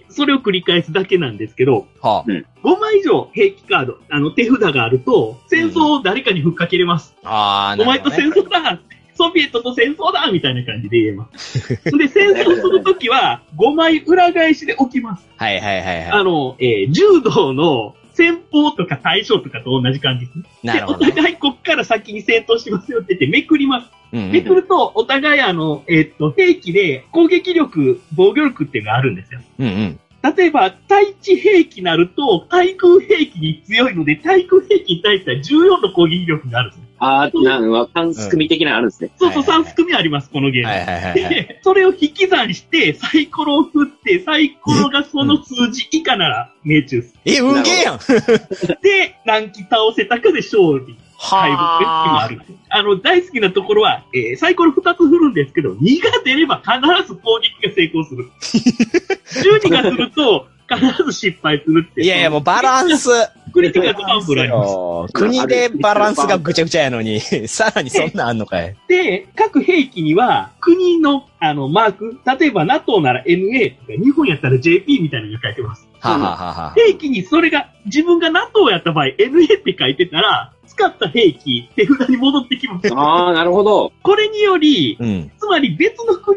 それを繰り返すだけなんですけど、 はあ、 ごまい以上兵器カード、あの、手札があると、戦争を誰かにふっかけれます。 うん、ああ、 なるほど、ね。お前と戦争だソビエトと戦争だみたいな感じで言えます。で、戦争するときは、ごまい裏返しで置きます。 はいはいはいはい。 あの、えー、柔道の、先鋒とか大将とかと同じ感じです。 なるほど、ね。 で、お互いこっから先に戦闘しますよって言ってめくります。 うんうん、 めくると、お互いあの、えー、っと、兵器で攻撃力、防御力っていうのがあるんですよ。 うんうん、 例えば、対地兵器になると、対空兵器に強いので、対空兵器に対してはじゅうよんの攻撃力があるんですよ。 ああ、なんか、三すくみ的なのあるんですね。 そうそう、三すくみあります、このゲーム。 はいはいはいはい、 で、それを引き算して、サイコロを振って、サイコロがその数字以下なら命中する。 え、運ゲーやんで、何機倒せたかで勝利。敗北っていうのがある。あの、大好きなところは、えー、サイコロふたつ振るんですけど、にが出れば必ず攻撃が成功する。じゅうにがすると、必ず失敗するって。 いやいや、もうバランス。 クリティカルファンブルあります。 国でバランスがぐちゃぐちゃやのに、さらにそんなんあんのかい。 で、各兵器には、国の、あの、マーク、例えば NATO なら エヌエー とか、日本やったら ジェーピー みたいなのが書いてます。 はあ、はあはあ、 兵器にそれが、自分が NATO やった場合、エヌエー って書いてたら、使った兵器、手札に戻ってきます。 ああ、なるほど。 これにより、 うん、 つまり別の国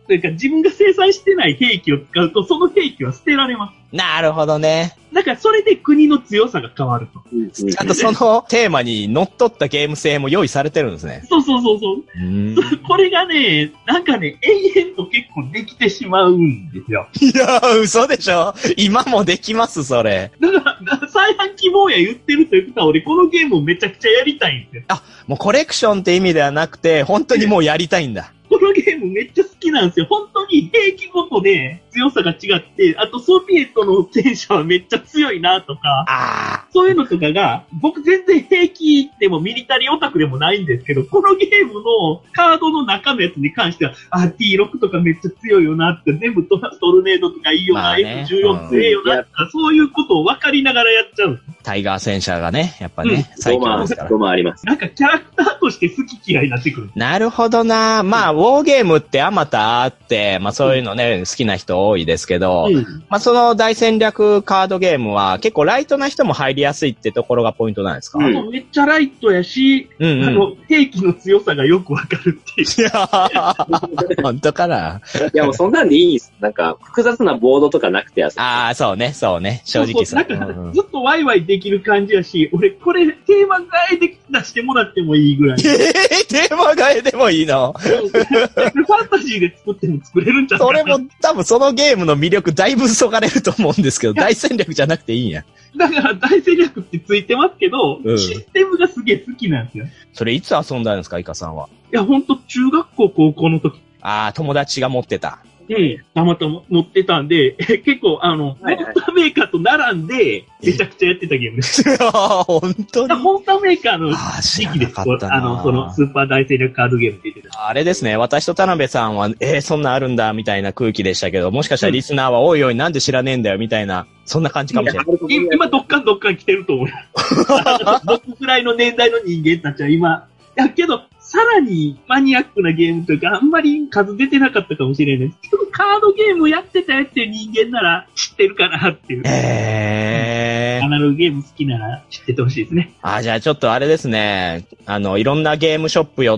というか自分が生産してない兵器を使うと、その兵器は捨てられます。 なるほどね。 だからそれで国の強さが変わると。 ちゃんとそのテーマに乗っ取ったゲーム性も用意されてるんですね。 そうそうそうそう。うんこれがね、なんかね、永遠と結構できてしまうんですよ。 いやー、嘘でしょ？今もできます、それ。 だから、再販希望や言ってるということは、俺このゲームをめちゃくちゃやりたいんですよ。 あ、もうコレクションって意味ではなくて、本当にもうやりたいんだ。 このゲームめっちゃ好きなんですよ。本当に兵器ごとで強さが違って、あとソビエトの戦車はめっちゃ強いなとか、 あそういうのとかが、僕全然兵器でもミリタリーオタクでもないんですけど、このゲームのカードの中のやつに関しては、あ、ティーシックス とかめっちゃ強いよなって、全部トルネードとかいいよな、まあね、エフじゅうよん 強いよなとか、そういうことを分かりながらやっちゃう。 タイガー戦車がね、やっぱね、うん、最強ですから。 どうもあります。 なんかキャラクターとして好き嫌いになってくる。 なるほどな。まあ、ウォーゲームってあまたあって、まあそういうのね、うん、好きな人多いですけど、うん、まあその大戦略カードゲームは結構ライトな人も入りやすいってところがポイントなんですか？ うん、めっちゃライトやし、うんうん、あの、兵器の強さがよくわかるっていう。いや本当かな。 いやもうそんなんでいいです。なんか、複雑なボードとかなくてやすい。 ああ、そうね、そうね。正直そう。 そうそうなんか、ずっとワイワイできる感じやし、俺これテーマ替えで出してもらってもいいぐらい。 えー、テーマ替えでもいいの？ ファンタジーで作っても作れるんじゃないかな。 それも多分そのゲームの魅力だいぶそがれると思うんですけど、大戦略じゃなくていいんや。 だから大戦略ってついてますけど、うん、システムがすげえ好きなんですよ。 それいつ遊んだんですか、イカさんは。 いや、ほんと中学校高校の時。 ああ、友達が持ってた。 で、たまたま乗ってたんで、結構、あの、はいはい、モンスターメーカーと並んで、めちゃくちゃやってたゲームです。 本当にモンスターメーカーの時期です。あ, あの、その、スーパー大戦略カードゲームって言ってた。 あれですね、私と田辺さんは、えー、そんなあるんだ、みたいな空気でしたけど、もしかしたらリスナーは、おいおい、なんで知らねえんだよ、みたいな、そんな感じかもしれない。 今、どっかんどっかん来てると思う。僕くらいの年代の人間たちは今、やけど、さらにマニアックなゲームというか、あんまり数出てなかったかもしれないですけど、カードゲームやってたやっていう人間なら知ってるかなっていう。 へー。 アナログゲーム好きなら知っててほしいですね。 あ、じゃあちょっとあれですね。あの、いろんなゲームショップ寄って、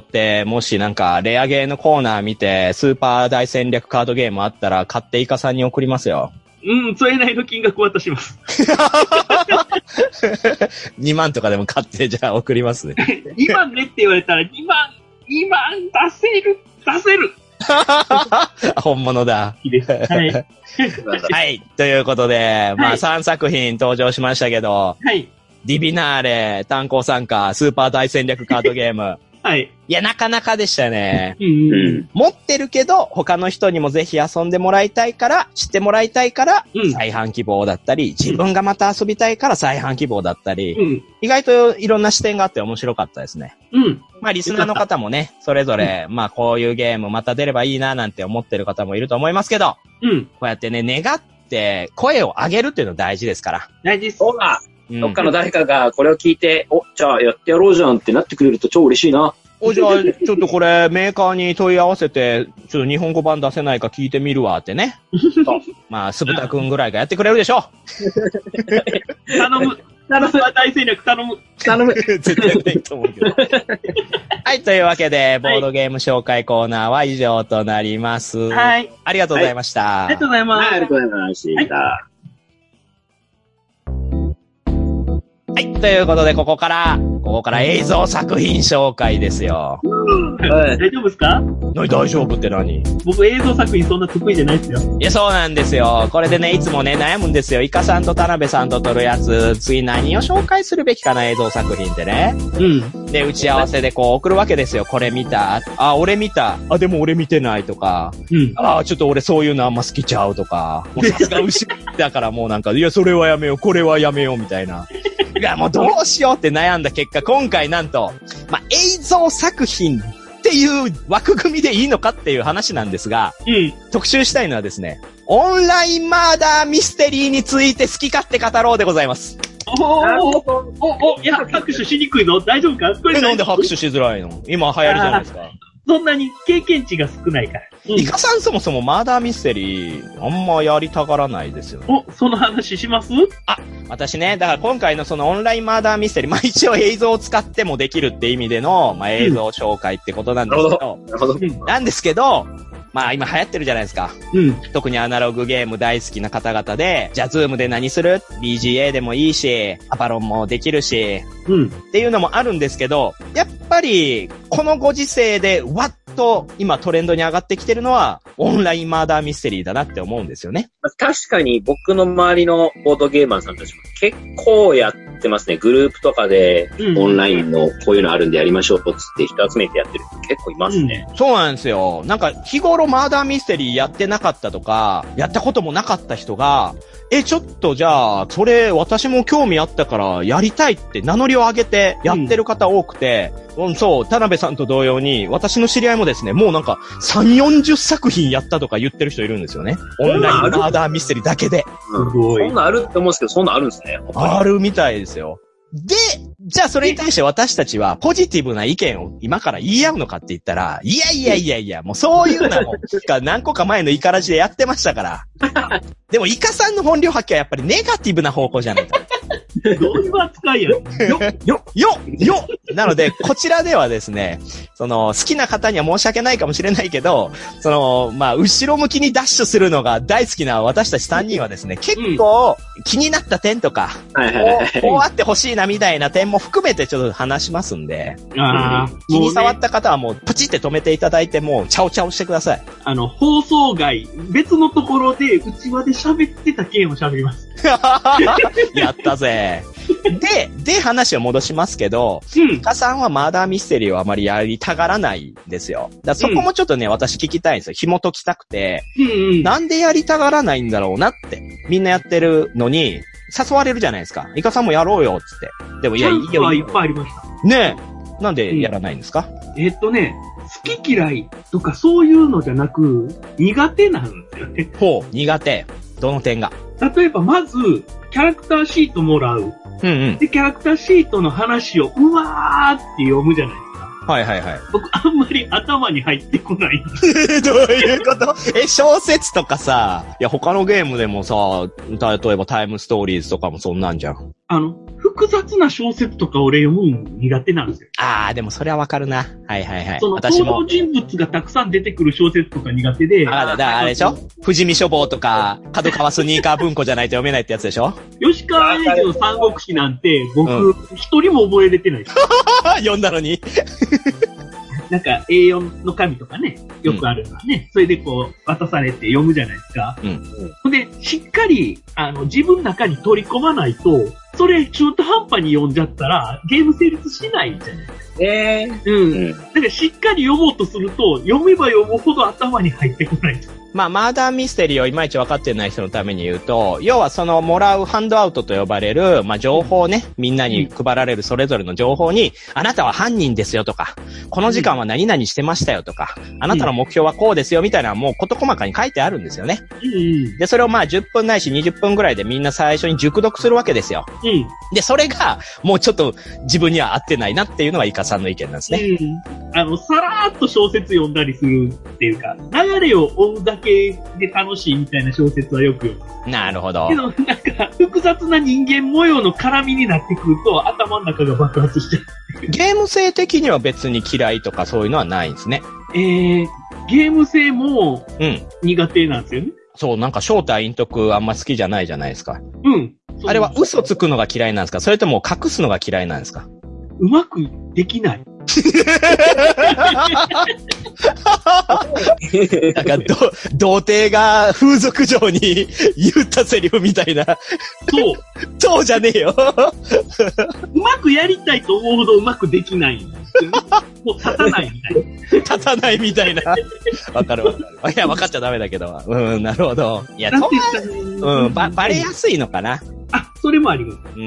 もしなんかレアゲーのコーナー見て、スーパー大戦略カードゲームあったら、買ってイカさんに送りますよ。 うん、それなりの金額渡します。 にまんとかでも買って、じゃあ送りますね。 にまんねって言われたら、にまん、にまん出せる、出せる。 本物だ。 いいです。はい。 はい。ということで、まあさんさく品登場しましたけど、 はい。 ディビナーレ、炭鉱参加、スーパー大戦略カードゲーム。 はい。 いや、なかなかでしたね。 うんうん、 持ってるけど、他の人にもぜひ遊んでもらいたいから、知ってもらいたいから、うん、再販希望だったり、自分がまた遊びたいから再販希望だったり、うん、意外といろんな視点があって面白かったですね。 うん。 まあ、リスナーの方もね、それぞれ、まあ、こういうゲームまた出ればいいななんて思ってる方もいると思いますけど、 うん。 こうやってね、願って声を上げるっていうの大事ですから。 大事です。 そうだ。うん、どっかの誰かがこれを聞いて、お、じゃあやってやろうじゃんってなってくれると超嬉しいな。 お、じゃあ、ちょっとこれ、メーカーに問い合わせて、ちょっと日本語版出せないか聞いてみるわってね。まあ、すぶたくんぐらいがやってくれるでしょう。頼む。頼む。大戦略頼む。 頼む。 絶対ないと思うけど。はい、というわけで、ボードゲーム紹介コーナーは以上となります。 はい。 ありがとうございました。はい、 ありがとうございます。 はい、ありがとうございました。はいはい。ということで、ここから、ここから映像作品紹介ですよ。 はい、大丈夫ですか？ 何大丈夫って何？ 僕映像作品そんな得意じゃないですよ。 いや、そうなんですよ。これでね、いつもね、悩むんですよ。イカさんと田辺さんと撮るやつ、次何を紹介するべきかな、映像作品ってね。 うん。 で、打ち合わせでこう送るわけですよ。これ見た？あ、俺見た。あ、でも俺見てないとか。 うん。 あ、ちょっと俺そういうのあんま好きちゃうとか。もうさすが牛だからもうなんか、いや、それはやめよう、これはやめようみたいな。いや、もうどうしようって悩んだ結果、今回なんと、まあ、映像作品っていう枠組みでいいのかっていう話なんですが、 うん、 特集したいのはですね、オンラインマーダーミステリーについて好き勝手語ろうでございます。 おおおおいや、拍手しにくいの大丈夫か？これなんで拍手しづらいの？今流行りじゃないですか。 そんなに経験値が少ないから。 うん、イカさんそもそもマーダーミステリー、あんまやりたがらないですよね。 お、その話します？ あ、私ね、だから今回のそのオンラインマーダーミステリー、まあ一応映像を使ってもできるって意味での、まあ映像紹介ってことなんですけど、 なるほど。 なんですけど、 まあ今流行ってるじゃないですか。 うん。 特にアナログゲーム大好きな方々で、じゃあズームで何する ?ビージーエー でもいいし、アパロンもできるし、 うん。 っていうのもあるんですけど、やっぱり、このご時世で、わっと今トレンドに上がってきてるのは、オンラインマーダーミステリーだなって思うんですよね。 確かに僕の周りのボードゲーマーさんたちも結構やってますね。グループとかでオンラインのこういうのあるんでやりましょうっつって人集めてやってる人結構いますね、 うん。そうなんですよ。なんか日頃マーダーミステリーやってなかったとか、やったこともなかった人が、え、ちょっとじゃあ、それ私も興味あったからやりたいって名乗りを上げてやってる方多くて、うん、そう、田辺さんと同様に、私の知り合いもですね、もうなんかさんじゅう、よんじゅっさくひんやったとか言ってる人いるんですよね。オンラインマーダーミステリーだけで。 すごい。そんなあるって思うんですけど、そんなあるんですね。 あるみたいですよ。で、じゃあそれに対して私たちはポジティブな意見を今から言い合うのかって言ったら、いやいやいやいや、もうそういうのも何個か前のイカラジでやってましたから。でもイカさんの本領発揮はやっぱりネガティブな方向じゃないか。 どういう扱いやろよよよよなので、こちらではですね、その、好きな方には申し訳ないかもしれないけど、その、まあ、後ろ向きにダッシュするのが大好きな私たちさんにんはですね、結構気になった点とか、こう、こうあってほしいなみたいな点も含めてちょっと話しますんで、 あ気に触った方はもうプチって止めていただいて、もうチャオチャオしてください。 あの、放送外、別のところで内輪で喋ってた件を喋ります。 やったぜ。で、で話を戻しますけど、イカさんはマーダーミステリーをあまりやりたがらないんですよ。だそこもちょっとね、うん、私聞きたいんですよ。紐解きたくて、 うんうん。 なんでやりたがらないんだろうなって。みんなやってるのに、誘われるじゃないですか。イカさんもやろうよ、つって。でも、いや、いいよ。 いっぱいありました。 ねえ。なんでやらないんですか？ うん、えー、っとね、好き嫌いとかそういうのじゃなく、苦手なんですよね。 ほう、苦手。どの点が？ 例えば、まず、キャラクターシートもらう。 うんうん。 で、キャラクターシートの話をうわーって読むじゃないですか。 はいはいはい。 僕、あんまり頭に入ってこないんです。どういうことえ、小説とかさ、いや他のゲームでもさ、例えばタイムストーリーズとかもそんなんじゃん。 あの、複雑な小説とか俺読むの苦手なんですよ。 あー、でもそれはわかるな。はいはいはい。 その、登場人物がたくさん出てくる小説とか苦手で。 あ、だ、だ、あれでしょ富士見書房とか、角川スニーカー文庫じゃないと読めないってやつでしょ吉川英治の三国志なんて、僕、一、うん、人も覚えれてないです。 読んだのになんか エーよん の紙とかね、よくあるのはね、うん、それでこう渡されて読むじゃないですか。 うん。 うん、で、しっかり、あの、自分の中に取り込まないと、それ中途半端に読んじゃったら、ゲーム成立しないじゃないですか。 えー、 うん。だからしっかり読もうとすると、読めば読むほど頭に入ってこない。 まあ、マーダーミステリーをいまいち分かってない人のために言うと、要はそのもらうハンドアウトと呼ばれる、まあ、情報ね、みんなに配られるそれぞれの情報に、あなたは犯人ですよとか、この時間は何々してましたよとか、あなたの目標はこうですよみたいなのはもう事細かに書いてあるんですよね。で、それをまあじゅっぷんないしにじゅっぷんぐらいでみんな最初に熟読するわけですよ。 うん。 で、それがもうちょっと自分には合ってないなっていうのがイカさんの意見なんですね。 うん。あの、さらーっと小説読んだりするっていうか、流れを追うだけで楽しいみたいな小説はよく読む。 なるほど。 けど、なんか、複雑な人間模様の絡みになってくると、頭の中が爆発しちゃう。 ゲーム性的には別に嫌いとかそういうのはないんですね。 えー、ゲーム性も、 うん。 苦手なんですよね。 そう、なんか正体陰徳あんま好きじゃないじゃないですか。 うん。 あれは嘘つくのが嫌いなんですか？それとも隠すのが嫌いなんですか？ うまくできない。 なんか、ど、童貞が風俗嬢に言ったセリフみたいな。 そう。 そうじゃねえよ。 うまくやりたいと思うほどうまくできないんですよ。もう立たないみたいな。 立たないみたいな。わかるわかる。いや、わかっちゃダメだけど。うん、なるほど。いや、とうん、ば、バレやすいのかな。 あ、それもあります。 うん。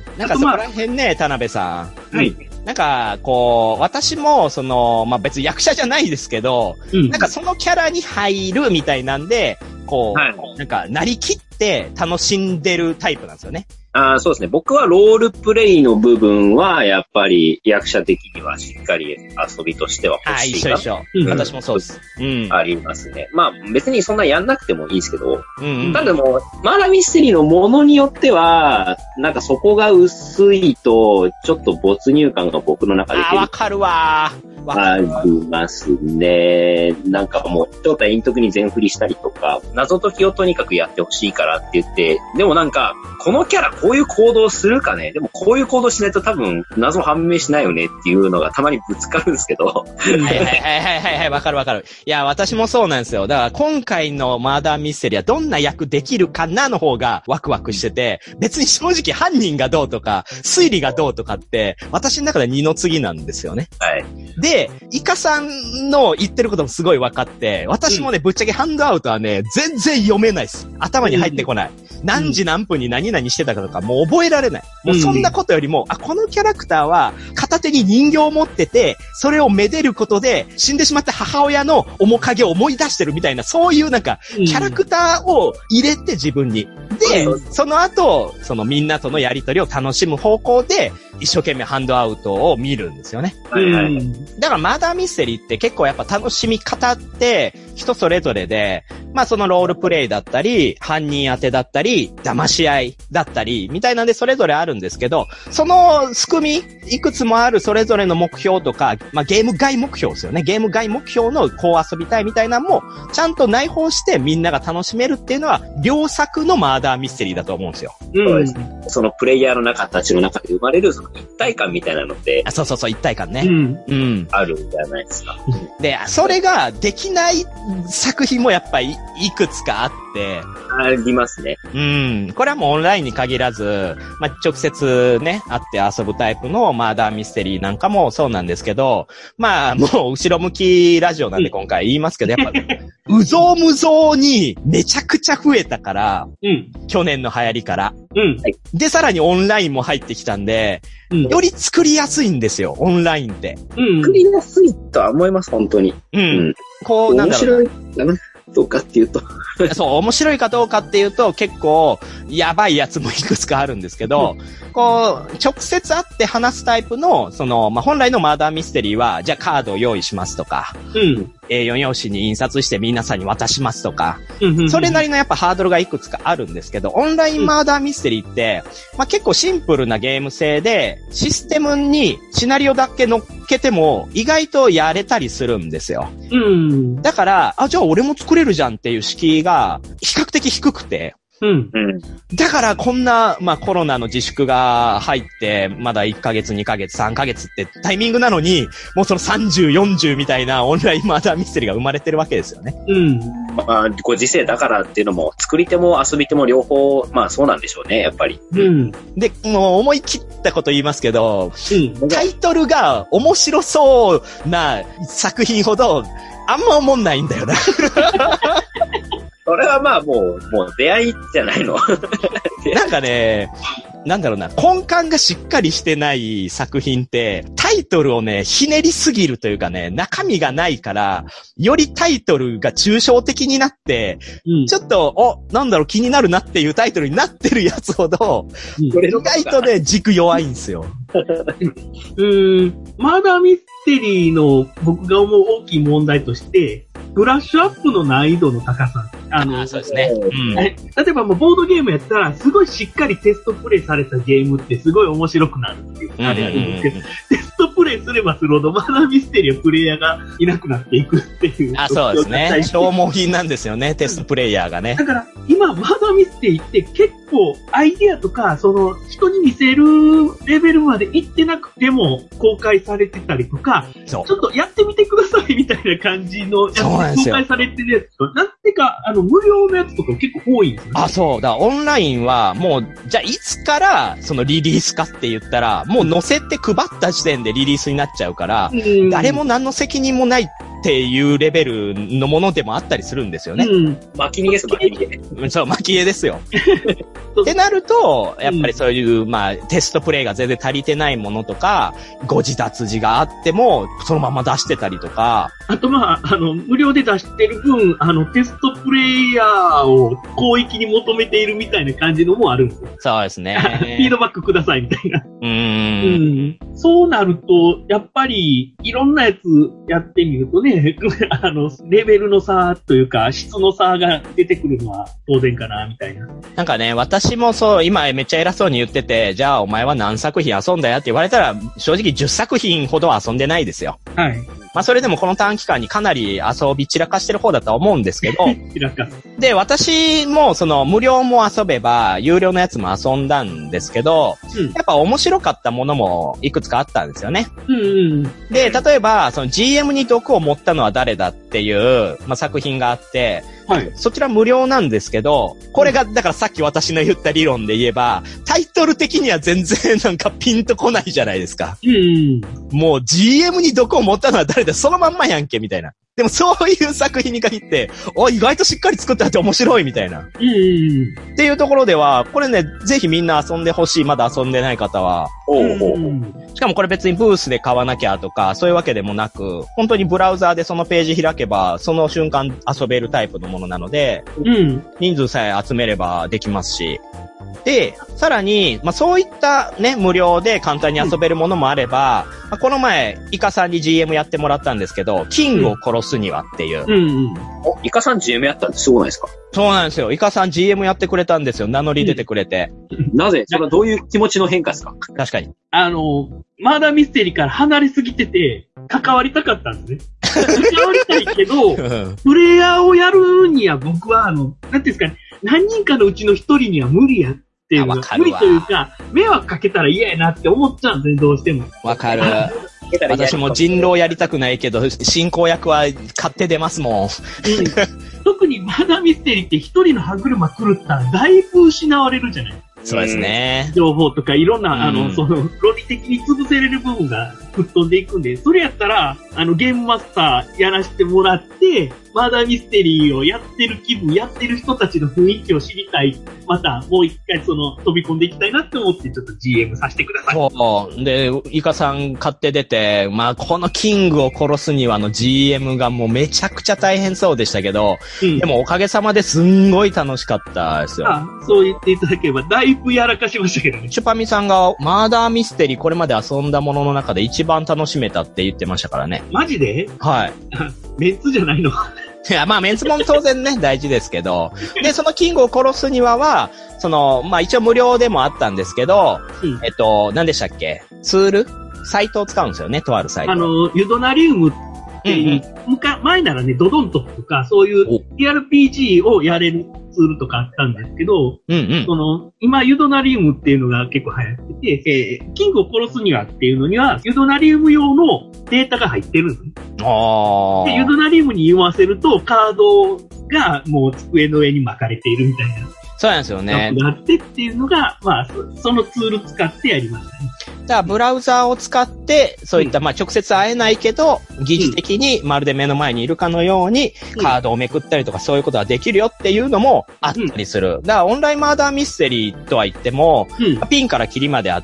なんかそこら辺ね、田辺さん。はい。 なんか、こう、私も、その、まあ、別に役者じゃないですけど、うん、なんかそのキャラに入るみたいなんで、こう、はい、なんか、なりきって楽しんでるタイプなんですよね。 ああ、そうですね。僕はロールプレイの部分は、やっぱり役者的にはしっかり遊びとしては欲しいな。 ああ、一緒一緒。うん、私もそうです。 うん。ありますね。まあ、別にそんなやんなくてもいいですけど、 うんうん、 ただもう、マーダーミステリーのものによっては、なんかそこが薄いと、ちょっと没入感が僕の中で出る。 ああ、わかるわー。 ありますね。なんかもう、正体陰徳に全振りしたりとか、謎解きをとにかくやってほしいからって言って、でもなんか、このキャラこういう行動するかね、でもこういう行動しないと多分謎判明しないよねっていうのがたまにぶつかるんですけど。はいはいはいはいはい、わかるわかる。いや、私もそうなんですよ。だから今回のマーダーミステリーはどんな役できるかなの方がワクワクしてて、別に正直犯人がどうとか、推理がどうとかって、私の中では二の次なんですよね。 はい。 で、イカさんの言ってることもすごい分かって、私もね、ぶっちゃけハンドアウトはね、全然読めないです。頭に入ってこない。うん、何時何分に何々してたかとか、もう覚えられない。もうそんなことよりも、あ、このキャラクターは片手に人形を持ってて、それをめでることで、死んでしまった母親の面影を思い出してるみたいな、そういうなんか、キャラクターを入れて自分に。で、その後、そのみんなとのやりとりを楽しむ方向で、一生懸命ハンドアウトを見るんですよね。 はいはい。 だからマーダーミステリーって結構やっぱ楽しみ方って人それぞれで、まあそのロールプレイだったり、犯人当てだったり、騙し合いだったり、みたいなんでそれぞれあるんですけど、その仕組み、いくつもあるそれぞれの目標とか、まあゲーム外目標ですよね。ゲーム外目標のこう遊びたいみたいなのも、ちゃんと内包してみんなが楽しめるっていうのは、両作のマーダーミステリーだと思うんですよ。 そうですね。そのプレイヤーの中たちの中で生まれるその一体感みたいなのって、 あ、そうそうそう、一体感ね。 うん。 うん。 あるんじゃないですか。 で、それができない作品もやっぱりいくつかあって、 ありますね。 うん。これはもうオンラインに限らず、まあ、直接ね、会って遊ぶタイプのマーダーミステリーなんかもそうなんですけど、まあ、もう後ろ向きラジオなんで今回言いますけど、やっぱ、うぞうむぞうにめちゃくちゃ増えたから、 うん。 去年の流行りから。 うん。 で、さらにオンラインも入ってきたんで、うん、より作りやすいんですよ、オンラインって。 うん。作りやすいとは思います、本当に。 うん。うん、こう、なんだろう。 面白いかな。どうかっていうと。 そう、面白いかどうかっていうと、結構、やばいやつもいくつかあるんですけど、うん、こう、直接会って話すタイプの、その、まあ、本来のマーダーミステリーは、じゃあカードを用意しますとか、 うん。 エーよん 用紙に印刷して皆さんに渡しますとか、 うんうんうん、 それなりのやっぱハードルがいくつかあるんですけど、オンラインマーダーミステリーって、まあ、結構シンプルなゲーム性で、システムにシナリオだけ乗っけても、意外とやれたりするんですよ。 うん。 だから、あ、じゃあ俺も作れるじゃんっていう敷居が、比較的低くて、 うん。 だからこんな、まあコロナの自粛が入って、まだいっかげつ、にかげつ、さんかげつってタイミングなのに、もうそのさんじゅう、よんじゅうみたいなオンラインマーダーミステリーが生まれてるわけですよね。 うん。 まあ、ご時世だからっていうのも、作り手も遊び手も両方、まあそうなんでしょうね、やっぱり。 うん。 で、もう思い切ったこと言いますけど、 うん、 タイトルが面白そうな作品ほど、あんま思んないんだよな。 それはまあもう、もう出会いじゃないの。 なんかね、なんだろうな、根幹がしっかりしてない作品って、タイトルをね、ひねりすぎるというかね、中身がないから、よりタイトルが抽象的になって、うん、ちょっと、お、なんだろう、気になるなっていうタイトルになってるやつほど、うん、意外とね、軸弱いんですよ。 うーん、マーダーミステリーの僕が思う大きい問題として、ブラッシュアップの難易度の高さ。 あの、あそうですね。うん、 例えばもうボードゲームやったら、すごいしっかりテストプレイされたゲームってすごい面白くなるっていう。あれなんですけど、テストプレイすればするほどマーダーミステリーはプレイヤーがいなくなっていくっていう。 あ、そうですね。消耗品なんですよね、テストプレイヤーがね。 だから、今、マーダーミステリーって結構アイディアとか、その、人に見せるレベルまで行ってなくても公開されてたりとか、ちょっとやってみてくださいみたいな感じのやつ公開されてるやつとか、なんてか、あの、無料のやつとか結構多いんですよね。 あ、そう。だからオンラインはもう、じゃあいつからそのリリースかって言ったら、もう載せて配った時点でリリースになっちゃうから、うん、誰も何の責任もないっていうレベルのものでもあったりするんですよね。 うん。巻き逃げです、巻き逃げ。 そう、巻き逃げですよ。ってなると、やっぱりそういう、まあ、テストプレイが全然足りてないものとか、誤字脱字があっても、そのまま出してたりとか。 あと、まあ、あの、無料で出してる分、あの、テストプレイヤーを広域に求めているみたいな感じのもあるんですよ。 そうですね。 フィードバックくださいみたいな。 うーん。 うん。そうなると、やっぱり、いろんなやつやってみるとね、あの、レベルの差というか、質の差が出てくるのは当然かな、みたいな。 なんかね、私もそう、今めっちゃ偉そうに言ってて、じゃあお前は何作品遊んだやって言われたら、正直じゅっさく品ほどは遊んでないですよ。 はい。 まあそれでもこの短期間にかなり遊び散らかしてる方だとは思うんですけど。 散らかす。 で、私もその無料も遊べば、有料のやつも遊んだんですけど、うん、やっぱ面白かったものもいくつかあったんですよね。 うんうん、 で、例えば、その ジーエム に毒を持ったのは誰だっていう、まあ作品があって、はい。そちら無料なんですけど、これが、だからさっき私の言った理論で言えば、タイトル的には全然なんかピンとこないじゃないですか。 うん。 もう ジーエム に毒を持ったのは誰だ、そのまんまやんけ、みたいな。でもそういう作品に限って、お、意外としっかり作ってあって面白いみたいな。 うん。 っていうところでは、これね、ぜひみんな遊んでほしい、まだ遊んでない方は。 おうおう。 しかもこれ別にブースで買わなきゃとか、そういうわけでもなく、本当にブラウザーでそのページ開けば、その瞬間遊べるタイプのものなので、 うん。 人数さえ集めればできますし。で、さらに、まあ、そういったね、無料で簡単に遊べるものもあれば、うんまあ、この前、イカさんに ジーエム やってもらったんですけど、キングを殺すにはっていう。 うんうん。 お、イカさん ジーエム やったんですごくないですか？ そうなんですよ。イカさん ジーエム やってくれたんですよ。名乗り出てくれて。 うん、なぜそれはどういう気持ちの変化ですか？ 確かに。 あの、マーダーミステリーから離れすぎてて、関わりたかったんですね。関わりたいけど、プレイヤーをやるには僕は、あの、なんていうんですかね、何人かのうちの一人には無理やっていうのが、無理というか、迷惑かけたら嫌やなって思っちゃうんですね、どうしても。 わかる。私も人狼やりたくないけど、進行役は買って出ますもん。うん、 特にマーダーミステリーって一人の歯車狂ったらだいぶ失われるじゃない。 そうですね。 情報とかいろんな、あの、その、論理的に潰せれる部分が吹っ飛んでいくんで、それやったら、あの、ゲームマスターやらせてもらって、マーダーミステリーをやってる気分、やってる人たちの雰囲気を知りたい。また、もう一回その、飛び込んでいきたいなって思って、ちょっと ジーエム させてください。 そう。で、イカさん買って出て、まあ、このキングを殺すにはの ジーエム がもうめちゃくちゃ大変そうでしたけど、うん、でもおかげさまですんごい楽しかったですよ。 あ、そう言っていただければ、だいぶやらかしましたけどね。 チュパミさんが、マーダーミステリーこれまで遊んだものの中で一番楽しめたって言ってましたからね。 マジで？ はい。 メンツじゃないの？ いや、まあ、メンツも当然ね、大事ですけど。で、そのキングを殺すにはは、その、まあ一応無料でもあったんですけど、うん、えっと、何でしたっけ？ツール？サイトを使うんですよね、とあるサイト。 あの、ユドナリウムっていう、うんうん、前ならね、ドドントとか、そういう ティーアールピージー をやれるツールとかあったんですけど、 うんうん、その、今、ユドナリウムっていうのが結構流行ってて、えー、キングを殺すにはっていうのには、ユドナリウム用のデータが入ってるんですね。 あで、ユドナリウムに読ませると、カードがもう机の上に巻かれているみたいな。 そうなんですよね。 があってっていうのが、まあ、そのツール使ってやりましたね。 だからブラウザーを使って、そういった、まあ直接会えないけど、疑似的にまるで目の前にいるかのように、カードをめくったりとかそういうことができるよっていうのもあったりする。だからオンラインマーダーミステリーとは言っても、ピンからキリまであって、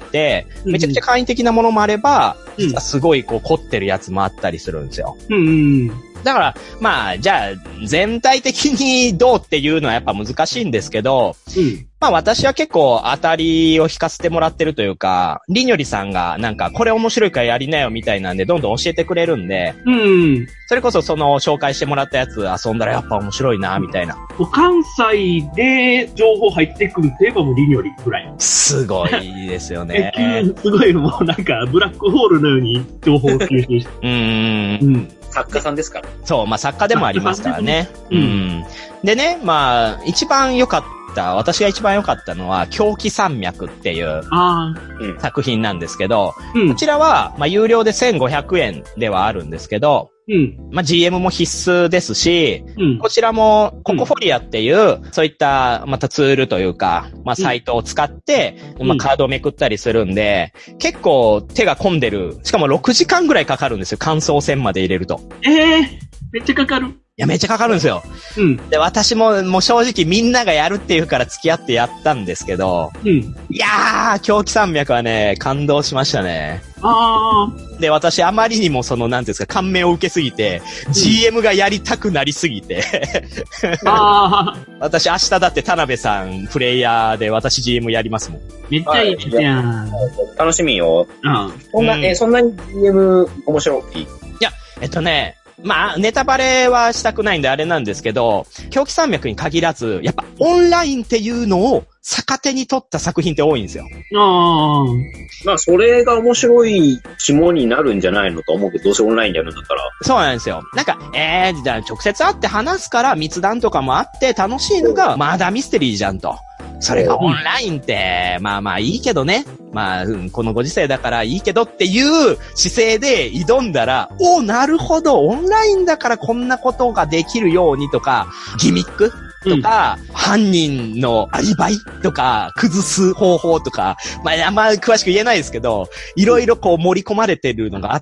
めちゃくちゃ簡易的なものもあれば、すごいこう凝ってるやつもあったりするんですよ。だから、まあ、じゃあ、全体的にどうっていうのはやっぱ難しいんですけど、うん、まあ私は結構当たりを引かせてもらってるというか、りにょりさんがなんかこれ面白いからやりなよみたいなんでどんどん教えてくれるんで、 うん、 それこそその紹介してもらったやつ遊んだらやっぱ面白いなみたいな。 関西で情報入ってくるといえばもうりにょりくらい。 すごいですよね。 すごいもうなんかブラックホールのように情報を吸収して。 うーん。うん作家さんですから。 そう、まあ作家でもありますからね。うん。でね、まあ、一番良かった、私が一番良かったのは、狂気山脈っていう作品なんですけど、うん、こちらは、まあ有料でせんごひゃくえんではあるんですけど、 うん、 まあ ジーエム も必須ですし、 うん、 こちらもココフォリアっていう、そういったまたツールというか、まあサイトを使って、うん、まあカードをめくったりするんで、結構手が込んでる。しかもろくじかんぐらいかかるんですよ。感想戦まで入れると。 ええー、めっちゃかかる。 いや、めっちゃかかるんですよ。 うん。 で、私も、もう正直みんながやるっていうから付き合ってやったんですけど、 うん。いやー、狂気山脈はね、感動しましたね。 あー。で、私あまりにもその、なんていうんですか、感銘を受けすぎて、うん、ジーエム がやりたくなりすぎて。 あー。 私明日だって田辺さん、プレイヤーで私 ジーエム やりますもん。 めっちゃいいじゃん。 楽しみよ。 うん。 そんな、え、そんなに ジーエム 面白い？いや、えっとね、まあ、ネタバレはしたくないんであれなんですけど、狂気山脈に限らず、やっぱオンラインっていうのを逆手に取った作品って多いんですよ。 ああ。 まあ、それが面白い肝になるんじゃないのと思うけど、どうせオンラインでやるんだったら。 そうなんですよ。なんか、えー、じゃあ直接会って話すから密談とかもあって楽しいのがマーダーミステリーじゃんと。それがオンラインって、まあまあいいけどね。まあ、うん、このご時世だからいいけどっていう姿勢で挑んだら、お、なるほど、オンラインだからこんなことができるようにとか、ギミックとか、うん、犯人のアリバイとか、崩す方法とか、まあ、あんま詳しく言えないですけど、いろいろこう盛り込まれてるのがあって、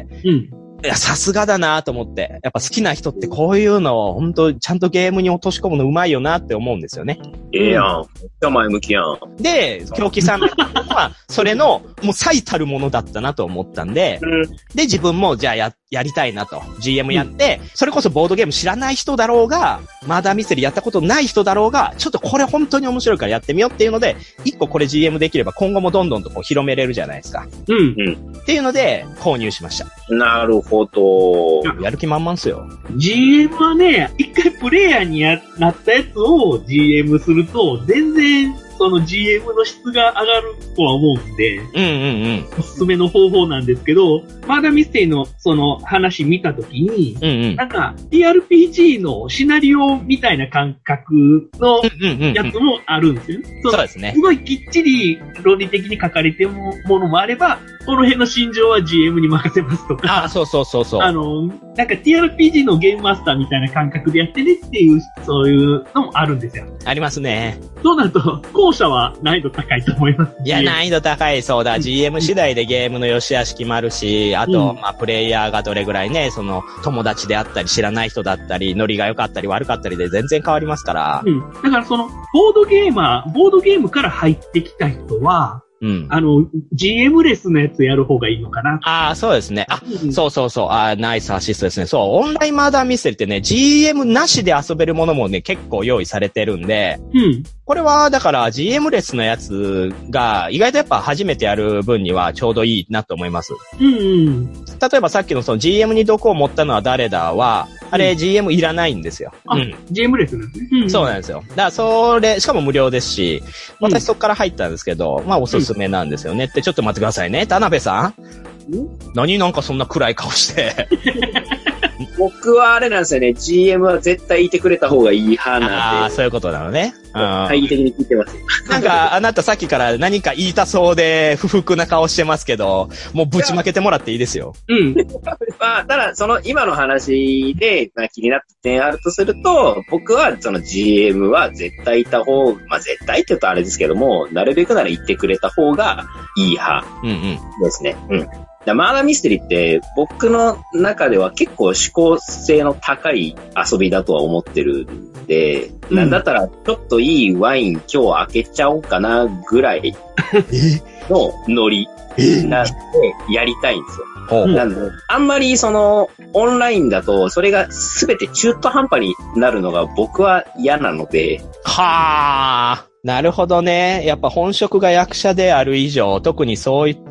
うん、いや、さすがだなと思って。やっぱ好きな人ってこういうのを本当ちゃんとゲームに落とし込むのうまいよなって思うんですよね。 ええやん。めっちゃ前向きやん。 で、狂気さんは、それの、もう最たるものだったなと思ったんで、うん、で、自分もじゃあや、やりたいなと。ジーエム やって、うん、それこそボードゲーム知らない人だろうが、マーダーミステリーやったことない人だろうが、ちょっとこれ本当に面白いからやってみようっていうので、一個これ ジーエム できれば今後もどんどんとこう広めれるじゃないですか。 うん。うん。 っていうので、購入しました。 なるほど。 やる気満々っすよ。 ジーエム はね、一回プレイヤーにやなったやつを ジーエム すると、全然、その ジーエム の質が上がるとは思うんで、 うんうんうん。 おすすめの方法なんですけど、マーダーミステリーのその話見たときに、うんうん、なんか ティーアールピージー のシナリオみたいな感覚のやつもあるんですよね。 うんうんうん、そうですね。 すごいきっちり論理的に書かれてるものもあれば、この辺の心情は ジーエム に任せますとか。 あ、そうそうそうそう。 あの、なんか ティーアールピージー のゲームマスターみたいな感覚でやってねっていう、そういうのもあるんですよ。 ありますね。 そうなると、後者は難易度高いと思います。 いや、難易度高い、そうだ。ジーエム 次第でゲームの良し悪し決まるし、あと、うん、まあ、プレイヤーがどれぐらいね、その、友達であったり、知らない人だったり、ノリが良かったり、悪かったりで全然変わりますから。 うん。だからその、ボードゲーマー、ボードゲームから入ってきた人は、うん。あの、ジーエム レスのやつやる方がいいのかな。 ああ、そうですね。あ、うん、そうそうそう。あナイスアシストですね。そう、オンラインマーダーミステリーってね、ジーエム なしで遊べるものもね、結構用意されてるんで、うん。これは、だから ジーエム レスのやつが、意外とやっぱ初めてやる分にはちょうどいいなと思います。 うんうん。 例えばさっきのその ジーエム に毒を持ったのは誰だは、あれ ジーエム いらないんですよ。 あ、うん、ジーエム レスなんですね。うん、 そうなんですよ。だからそれ、しかも無料ですし、私そこから入ったんですけど、うん、まあおすすめなんですよね。ってちょっと待ってくださいね。田辺さん？ん何なんかそんな暗い顔して。 僕はあれなんですよね。ジーエム は絶対いてくれた方がいい派なんで。ああ、そういうことなのね。 懐疑的に聞いてます。 なんか、あなたさっきから何か言いたそうで不服な顔してますけど、もうぶちまけてもらっていいですよ。 うん。まあ、ただ、その今の話で、まあ、気になった点あるとすると、僕はその ジーエム は絶対いた方、まあ絶対って言うとあれですけども、なるべくなら言ってくれた方がいい派ですね。うんうん。うんマーダーミステリーって僕の中では結構思考性の高い遊びだとは思ってるんで、うん、なんだったらちょっといいワイン今日開けちゃおうかなぐらいのノリなんでやりたいんですよ。なんで、あんまりそのオンラインだとそれが全て中途半端になるのが僕は嫌なので。 はー。なるほどね。やっぱ本職が役者である以上、特にそういった、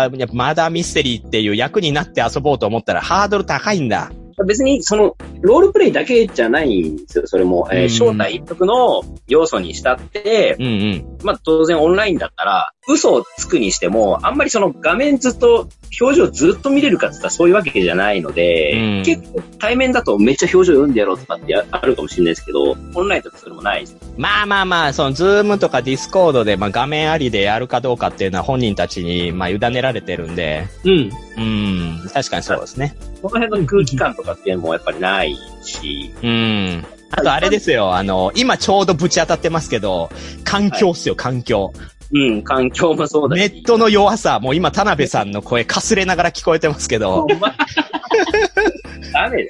やっぱマーダーミステリーっていう役になって遊ぼうと思ったらハードル高いんだ。 別にそのロールプレイだけじゃないんですよ。それも、えー、正体一服の要素にしたって、うんうん、まあ当然オンラインだったら嘘をつくにしてもあんまりその画面ずっと表情ずっと見れるかって言ったらそういうわけじゃないので、うん、結構対面だとめっちゃ表情読んでやろうとかってあるかもしれないですけど、オンラインだとそれもないです。 まあまあまあ、そのズームとかディスコードでまあ画面ありでやるかどうかっていうのは本人たちにまあ委ねられてるんで、うん、うん、確かにそうですね。 この辺の空気感とかっていうのもやっぱりないし、 うん。あとあれですよ、あの今ちょうどぶち当たってますけど、環境っすよ、はい、環境。 うん、環境もそうだし。 ネットの弱さ、もう今田辺さんの声かすれながら聞こえてますけど。 ダメです。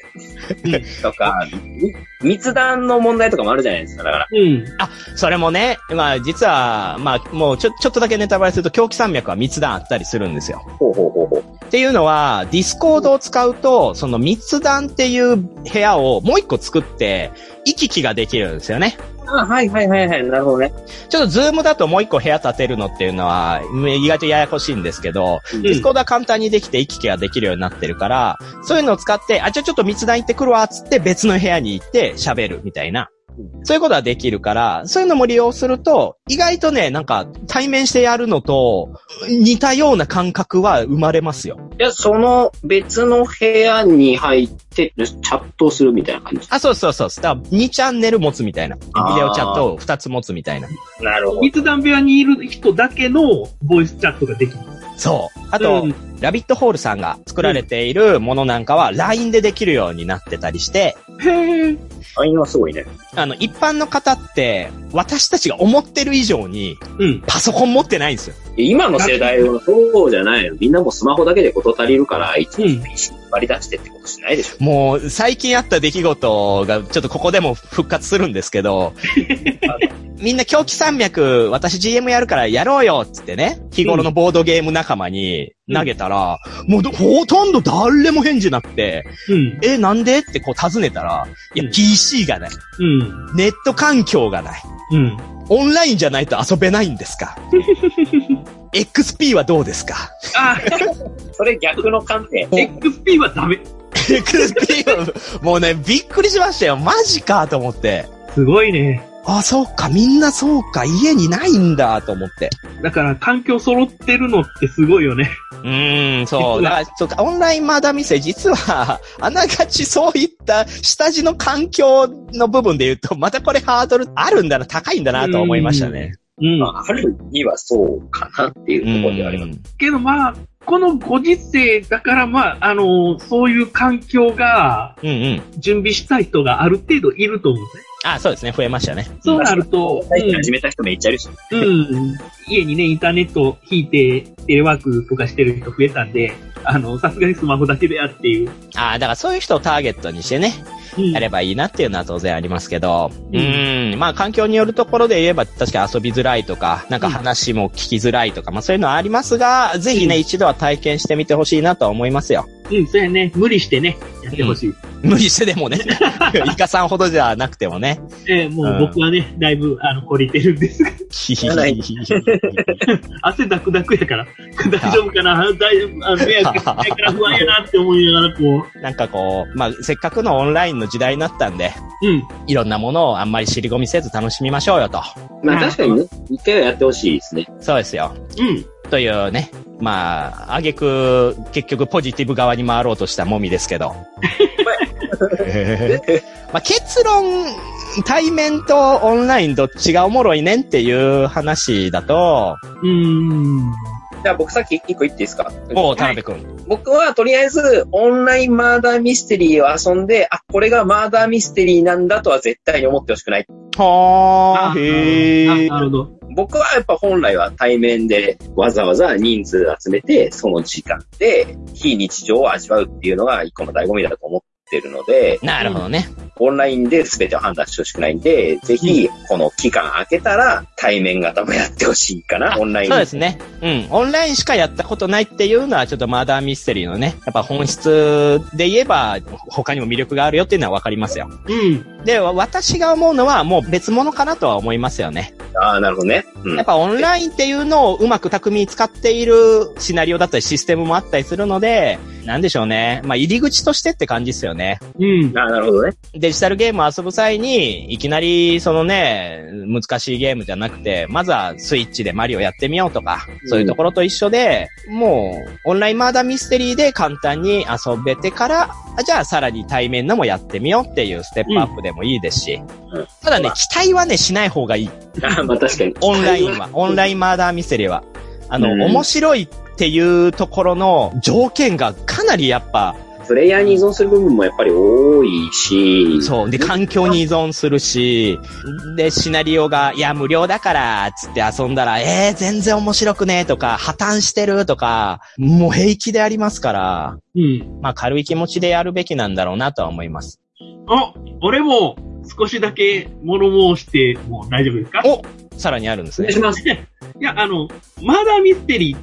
とか、密談の問題とかもあるじゃないですか、だから。 うん。あ、それもね、まあ実は、まあもうちょ、ちょっとだけネタバレすると、狂気山脈は密談あったりするんですよ。 ほうほうほうほう。 っていうのは、ディスコードを使うと、その密談っていう部屋をもう一個作って、行き来ができるんですよね。 あ、はいはいはいはい、なるほどね。 ちょっとズームだともう一個部屋建てるのっていうのは、意外とややこしいんですけど、うん、ディスコードは簡単にできて行き来ができるようになってるから、そういうのを使って、あ、じゃあちょっと密談行ってくるわ、つって別の部屋に行って喋るみたいな。 そういうことはできるから、そういうのも利用すると、意外とね、なんか対面してやるのと似たような感覚は生まれますよ。 いや、その別の部屋に入ってチャットするみたいな感じ。 あ、そうそうそう。だからにチャンネル持つみたいな。ビデオチャットをふたつ持つみたいな。 なるほど。 密談部屋にいる人だけのボイスチャットができる。 そう。あと、うん、ラビットホールさんが作られているものなんかは ライン でできるようになってたりして。 へー。 ライン はすごいね。 あの、一般の方って、私たちが思ってる以上に、うん、パソコン持ってないんですよ。 今の世代はそうじゃないの。みんなもスマホだけで事足りるから、いちいち ピーシー 割り出してってことしないでしょ。 もう、最近あった出来事が、ちょっとここでも復活するんですけど、みんな狂気山脈、私 ジーエム やるからやろうよっつってね、日頃のボードゲーム仲間に投げたら、うん、もうほとんど誰も返事なくて、うん、え、なんでってこう尋ねたら、いや、ピーシー がない、うん。ネット環境がない。うん、オンラインじゃないと遊べないんですかエックスピー はどうですかあそれ逆の観点。 エックスピー はダメ。エックスピー は、もうね、びっくりしましたよ。マジかと思って。 すごいね。 あ、そうか、みんなそうか、家にないんだと思って。 だから環境揃ってるのってすごいよね。 うーん、そう。だから、そうか、オンラインマーダーミステリー、実は、あながちそういった下地の環境の部分で言うと、またこれハードルあるんだな、高いんだなと思いましたね。 うん。まあ、あるにはそうかなっていうところであります。 けどまあ、このご時世だからまあ、あの、そういう環境が、うんうん。準備したい人がある程度いると思うんですね。 あ、そうですね。増えましたね。 そうなると、 最近始めた人めっちゃいるし。 うん。家にね、インターネット引いて、テレワークとかしてる人増えたんで、あの、さすがにスマホだけでやっていう。 ああ、だからそういう人をターゲットにしてね、うん、やればいいなっていうのは当然ありますけど、うん、うんまあ環境によるところで言えば確かに遊びづらいとか、なんか話も聞きづらいとか、まあそういうのはありますが、ぜひね、うん、一度は体験してみてほしいなとは思いますよ。 うん、そうやね。無理してね、やってほしい、うん。 無理してでもね、イカさんほどじゃなくてもね。 ええー、もう僕はね、うん、だいぶ、あの、懲りてるんですが。汗ダクダクやから、大丈夫かな大丈夫、あの、迷惑かけないから不安やなって思いながら、こう。なんかこう、まあ、せっかくのオンラインの時代になったんで、うん。いろんなものをあんまり尻込みせず楽しみましょうよと。 まあ確かにね、一回はやってほしいですね。 そうですよ。うん。というね、まあ、あげく、結局ポジティブ側に回ろうとしたもみですけど。まあ、結論、対面とオンラインどっちがおもろいねんっていう話だと、うーん。じゃあ僕さっき一個言っていいですか？ おう、田辺くん、はい。 僕はとりあえずオンラインマーダーミステリーを遊んで、あ、これがマーダーミステリーなんだとは絶対に思ってほしくない。 はー、へー。 なるほど。僕はやっぱ本来は対面でわざわざ人数集めて、その時間で非日常を味わうっていうのが一個の醍醐味だと思ってるので。 なるほどね。 オンラインで全てを判断してほしくないんで、ぜひこの期間空けたら対面型もやってほしいかな、オンライン。 そうですね。うん。オンラインしかやったことないっていうのはちょっとマーダーミステリーのね、やっぱ本質で言えば他にも魅力があるよっていうのはわかりますよ。うん。で、私が思うのはもう別物かなとは思いますよね。 ああ、なるほどね。 うん。やっぱオンラインっていうのをうまく巧みに使っているシナリオだったりシステムもあったりするので、なんでしょうね。まあ入り口としてって感じですよね。 うん。ああ、なるほどね。 デジタルゲームを遊ぶ際に、いきなり、そのね、難しいゲームじゃなくて、まずはスイッチでマリオやってみようとか、そういうところと一緒で、うん、もう、オンラインマーダーミステリーで簡単に遊べてから、じゃあさらに対面のもやってみようっていうステップアップでもいいですし、うん、ただね、期待はね、しない方がいい。 あ、まあ確かに。 オンラインは、オンラインマーダーミステリーは。あの、うん、面白いっていうところの条件がかなりやっぱ、 プレイヤーに依存する部分もやっぱり多いし。 そう。で、環境に依存するし、で、シナリオが、いや、無料だから、つって遊んだら、えー、全然面白くねとか、破綻してるとか、もう平気でありますから、うん。まあ、軽い気持ちでやるべきなんだろうなとは思います。 あ、俺も少しだけ物申しても大丈夫ですか？ お、 さらにあるんですね。 お願いします。 いや、あの、マーダーミステリーって、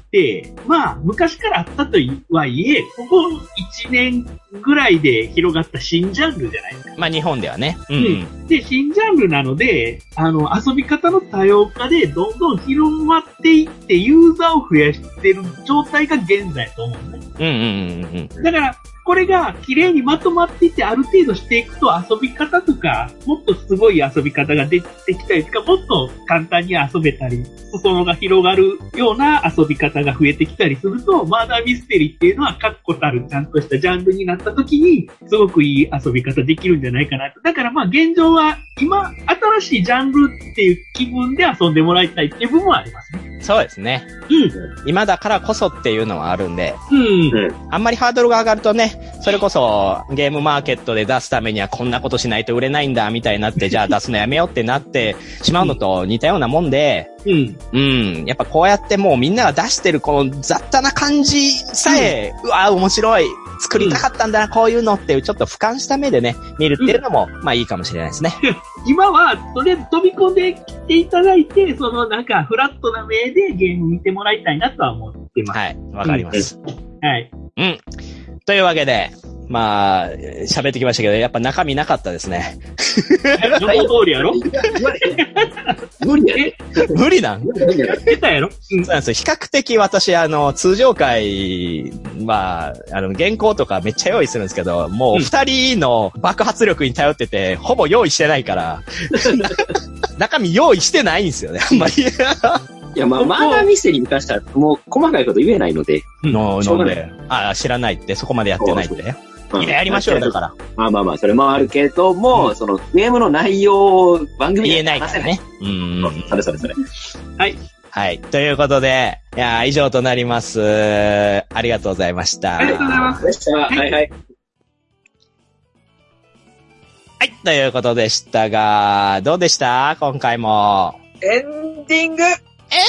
まあ、昔からあったとはいえ、ここいちねんぐらいで広がった新ジャンルじゃないですか。 まあ、日本ではね。 うん、うん。で、新ジャンルなので、あの、遊び方の多様化でどんどん広まっていって、ユーザーを増やしてる状態が現在と思うんです。 うんうんうんうん。 だから、これが綺麗にまとまっていってある程度していくと遊び方とか、もっとすごい遊び方が出てきたりとか、もっと簡単に遊べたり、裾野が広がるような遊び方が増えてきたりすると、マーダーミステリーっていうのは確固たるちゃんとしたジャンルになった時に、すごくいい遊び方できるんじゃないかなと。だからまあ現状は今、新しいジャンルっていう気分で遊んでもらいたいっていう部分はありますね。 そうですね。 うん。 今だからこそっていうのはあるんで。 うん。 あんまりハードルが上がるとね、それこそゲームマーケットで出すためにはこんなことしないと売れないんだみたいになって、じゃあ出すのやめようってなってしまうのと似たようなもんで、 うん。 うん。やっぱこうやってもうみんなが出してるこの雑多な感じさえ、うん、うわ、面白い。作りたかったんだな、うん、こういうのっていうちょっと俯瞰した目でね、見るっていうのも、うん、まあいいかもしれないですね。 今は、とりあえず飛び込んできていただいて、そのなんかフラットな目でゲーム見てもらいたいなとは思ってます。 はい、わかります、 うん。はい。 うん。というわけで、まあ、喋ってきましたけど、やっぱ中身なかったですね。 予想通りやろ無理やね。 無理なん出たやろ、 うん、そうなんですよ。比較的私、あの、通常回は、あの、原稿とかめっちゃ用意するんですけど、もう二人の爆発力に頼ってて、ほぼ用意してないから、中身用意してないんですよね、あんまり。 いや、まあ、マーダーミステリーに関しては、もう細かいこと言えないので。 の、ので、あ、知らないって、そこまでやってないって。いや、やりましょうよ、だから。 まあまあまあ、それもあるけども、うん、その、ゲームの内容を番組で言えないからね。うん。 それそれそれ。 はい。 はい。ということで、いや、以上となります。ありがとうございました。 ありがとうございます。 はいはい。はい、 ということでしたが、どうでした今回も。 エンディングエン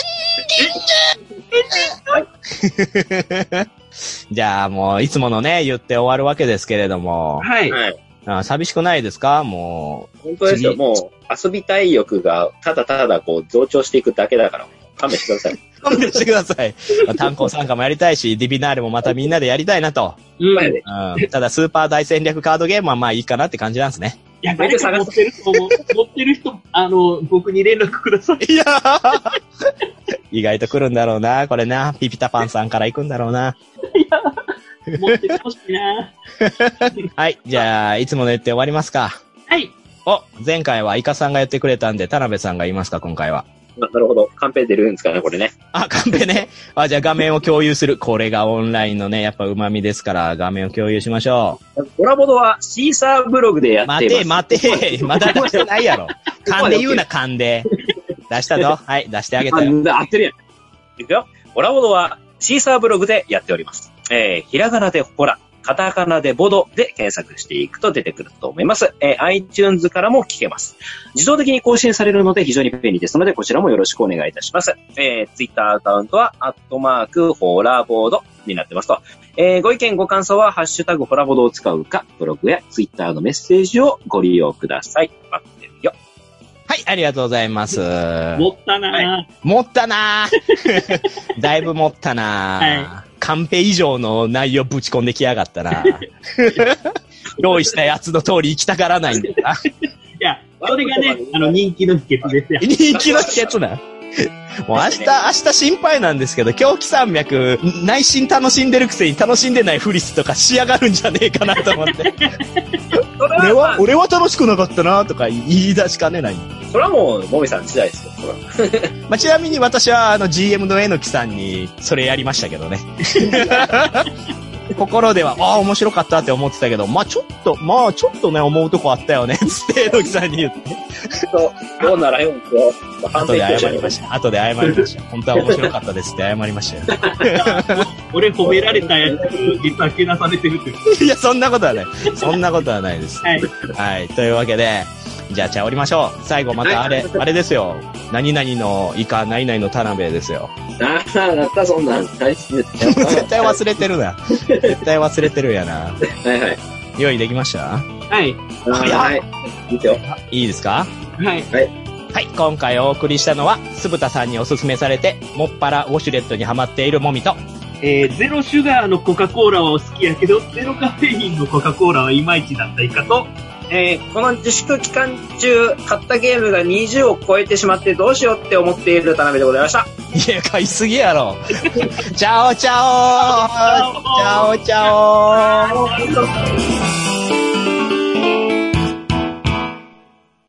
ディングエンディングじゃあもう、いつものね、言って終わるわけですけれども。 はい。 あ、寂しくないですかもう。本当ですよ。もう、遊びたい欲が、ただただこう、増長していくだけだから、勘弁してください。 勘弁してください。炭鉱参加もやりたいし、ディビナーレもまたみんなでやりたいなと。 うん。 うん、ただ、スーパー大戦略カードゲームはまあいいかなって感じなんですね。 いや、誰か持ってる人も、持ってる人、あの、僕に連絡ください。 いやー意外と来るんだろうな、これな。ピピタパンさんから行くんだろうな。 いや持ってほしいな。 はい、じゃあ、いつもの言って終わりますか。 はい。 お、前回はイカさんが言ってくれたんで、田辺さんが言いますか、今回は。 なるほど。カンペ出るんですかね、これね。 あ、カンペね。あ、じゃあ画面を共有する。これがオンラインのね、やっぱ旨味ですから、画面を共有しましょう。コラボドはシーサーブログでやっています。 待て、待て。まだ出してないやろ。勘で言うな、勘で。出したぞ。はい、出してあげたよ。 合ってるやん。いくよ。コラボドはシーサーブログでやっております。えー、ひらがなでホラ、カタカナでボドで検索していくと出てくると思います。えー、iTunes からも聞けます。自動的に更新されるので非常に便利ですので、こちらもよろしくお願いいたします。えー、Twitter アカウントは、アットマーク、ホラボードになってますと。えー、ご意見ご感想は、ハッシュタグホラボドを使うか、ブログや Twitter のメッセージをご利用ください。待ってるよ。 はい、ありがとうございます。 持ったなぁ、はい。 持ったなぁ。だいぶ持ったなぁ。はい。カンペ以上の内容ぶち込んできやがったな。用意したやつの通り行きたがらないんだよな。いや、それがね、あの人気の秘訣ですよ。 人気の秘訣な。もう明日、明日心配なんですけど、狂気山脈、内心楽しんでるくせに楽しんでないフリスとか仕上がるんじゃねえかなと思って。俺は、俺は楽しくなかったなとか言い出しかねない。 それはもう、もみさん次第ですよ、それは。 まあ、ちなみに私は、あの、ジーエム のえのきさんに、それやりましたけどね。心では、ああ、面白かったって思ってたけど、まあちょっと、まあちょっとね、思うとこあったよね、つって、えのきさんに言って。 そう、どうならよ、 後で謝りました。後で謝りました。本当は面白かったですって謝りましたよ。 俺褒められたやつ、実はけなされてるって。 いや、そんなことはない。そんなことはないです。 はい。 はい。というわけで、じゃあ、じゃあ降りましょう。最後またあれ、あれですよ。何々のイカ、何々の田辺ですよ。 ああ、なった、そんなん。絶対忘れてるな。絶対忘れてるやな。 はいはい。 用意できました？ はい。 はい。いいよ。 いいですか？ はい。 はい。 はい、今回お送りしたのは、酢豚さんにおすすめされて、もっぱらウォシュレットにハマっているもみと、 えー、ゼロシュガーのコカ・コーラは好きやけど、ゼロカフェインのコカ・コーラはいまいちだったいかと、 えー、この自粛期間中、買ったゲームがにじゅうを超えてしまってどうしようって思っている田辺でございました。 いや、買いすぎやろ。チャオチャオチャオチャオ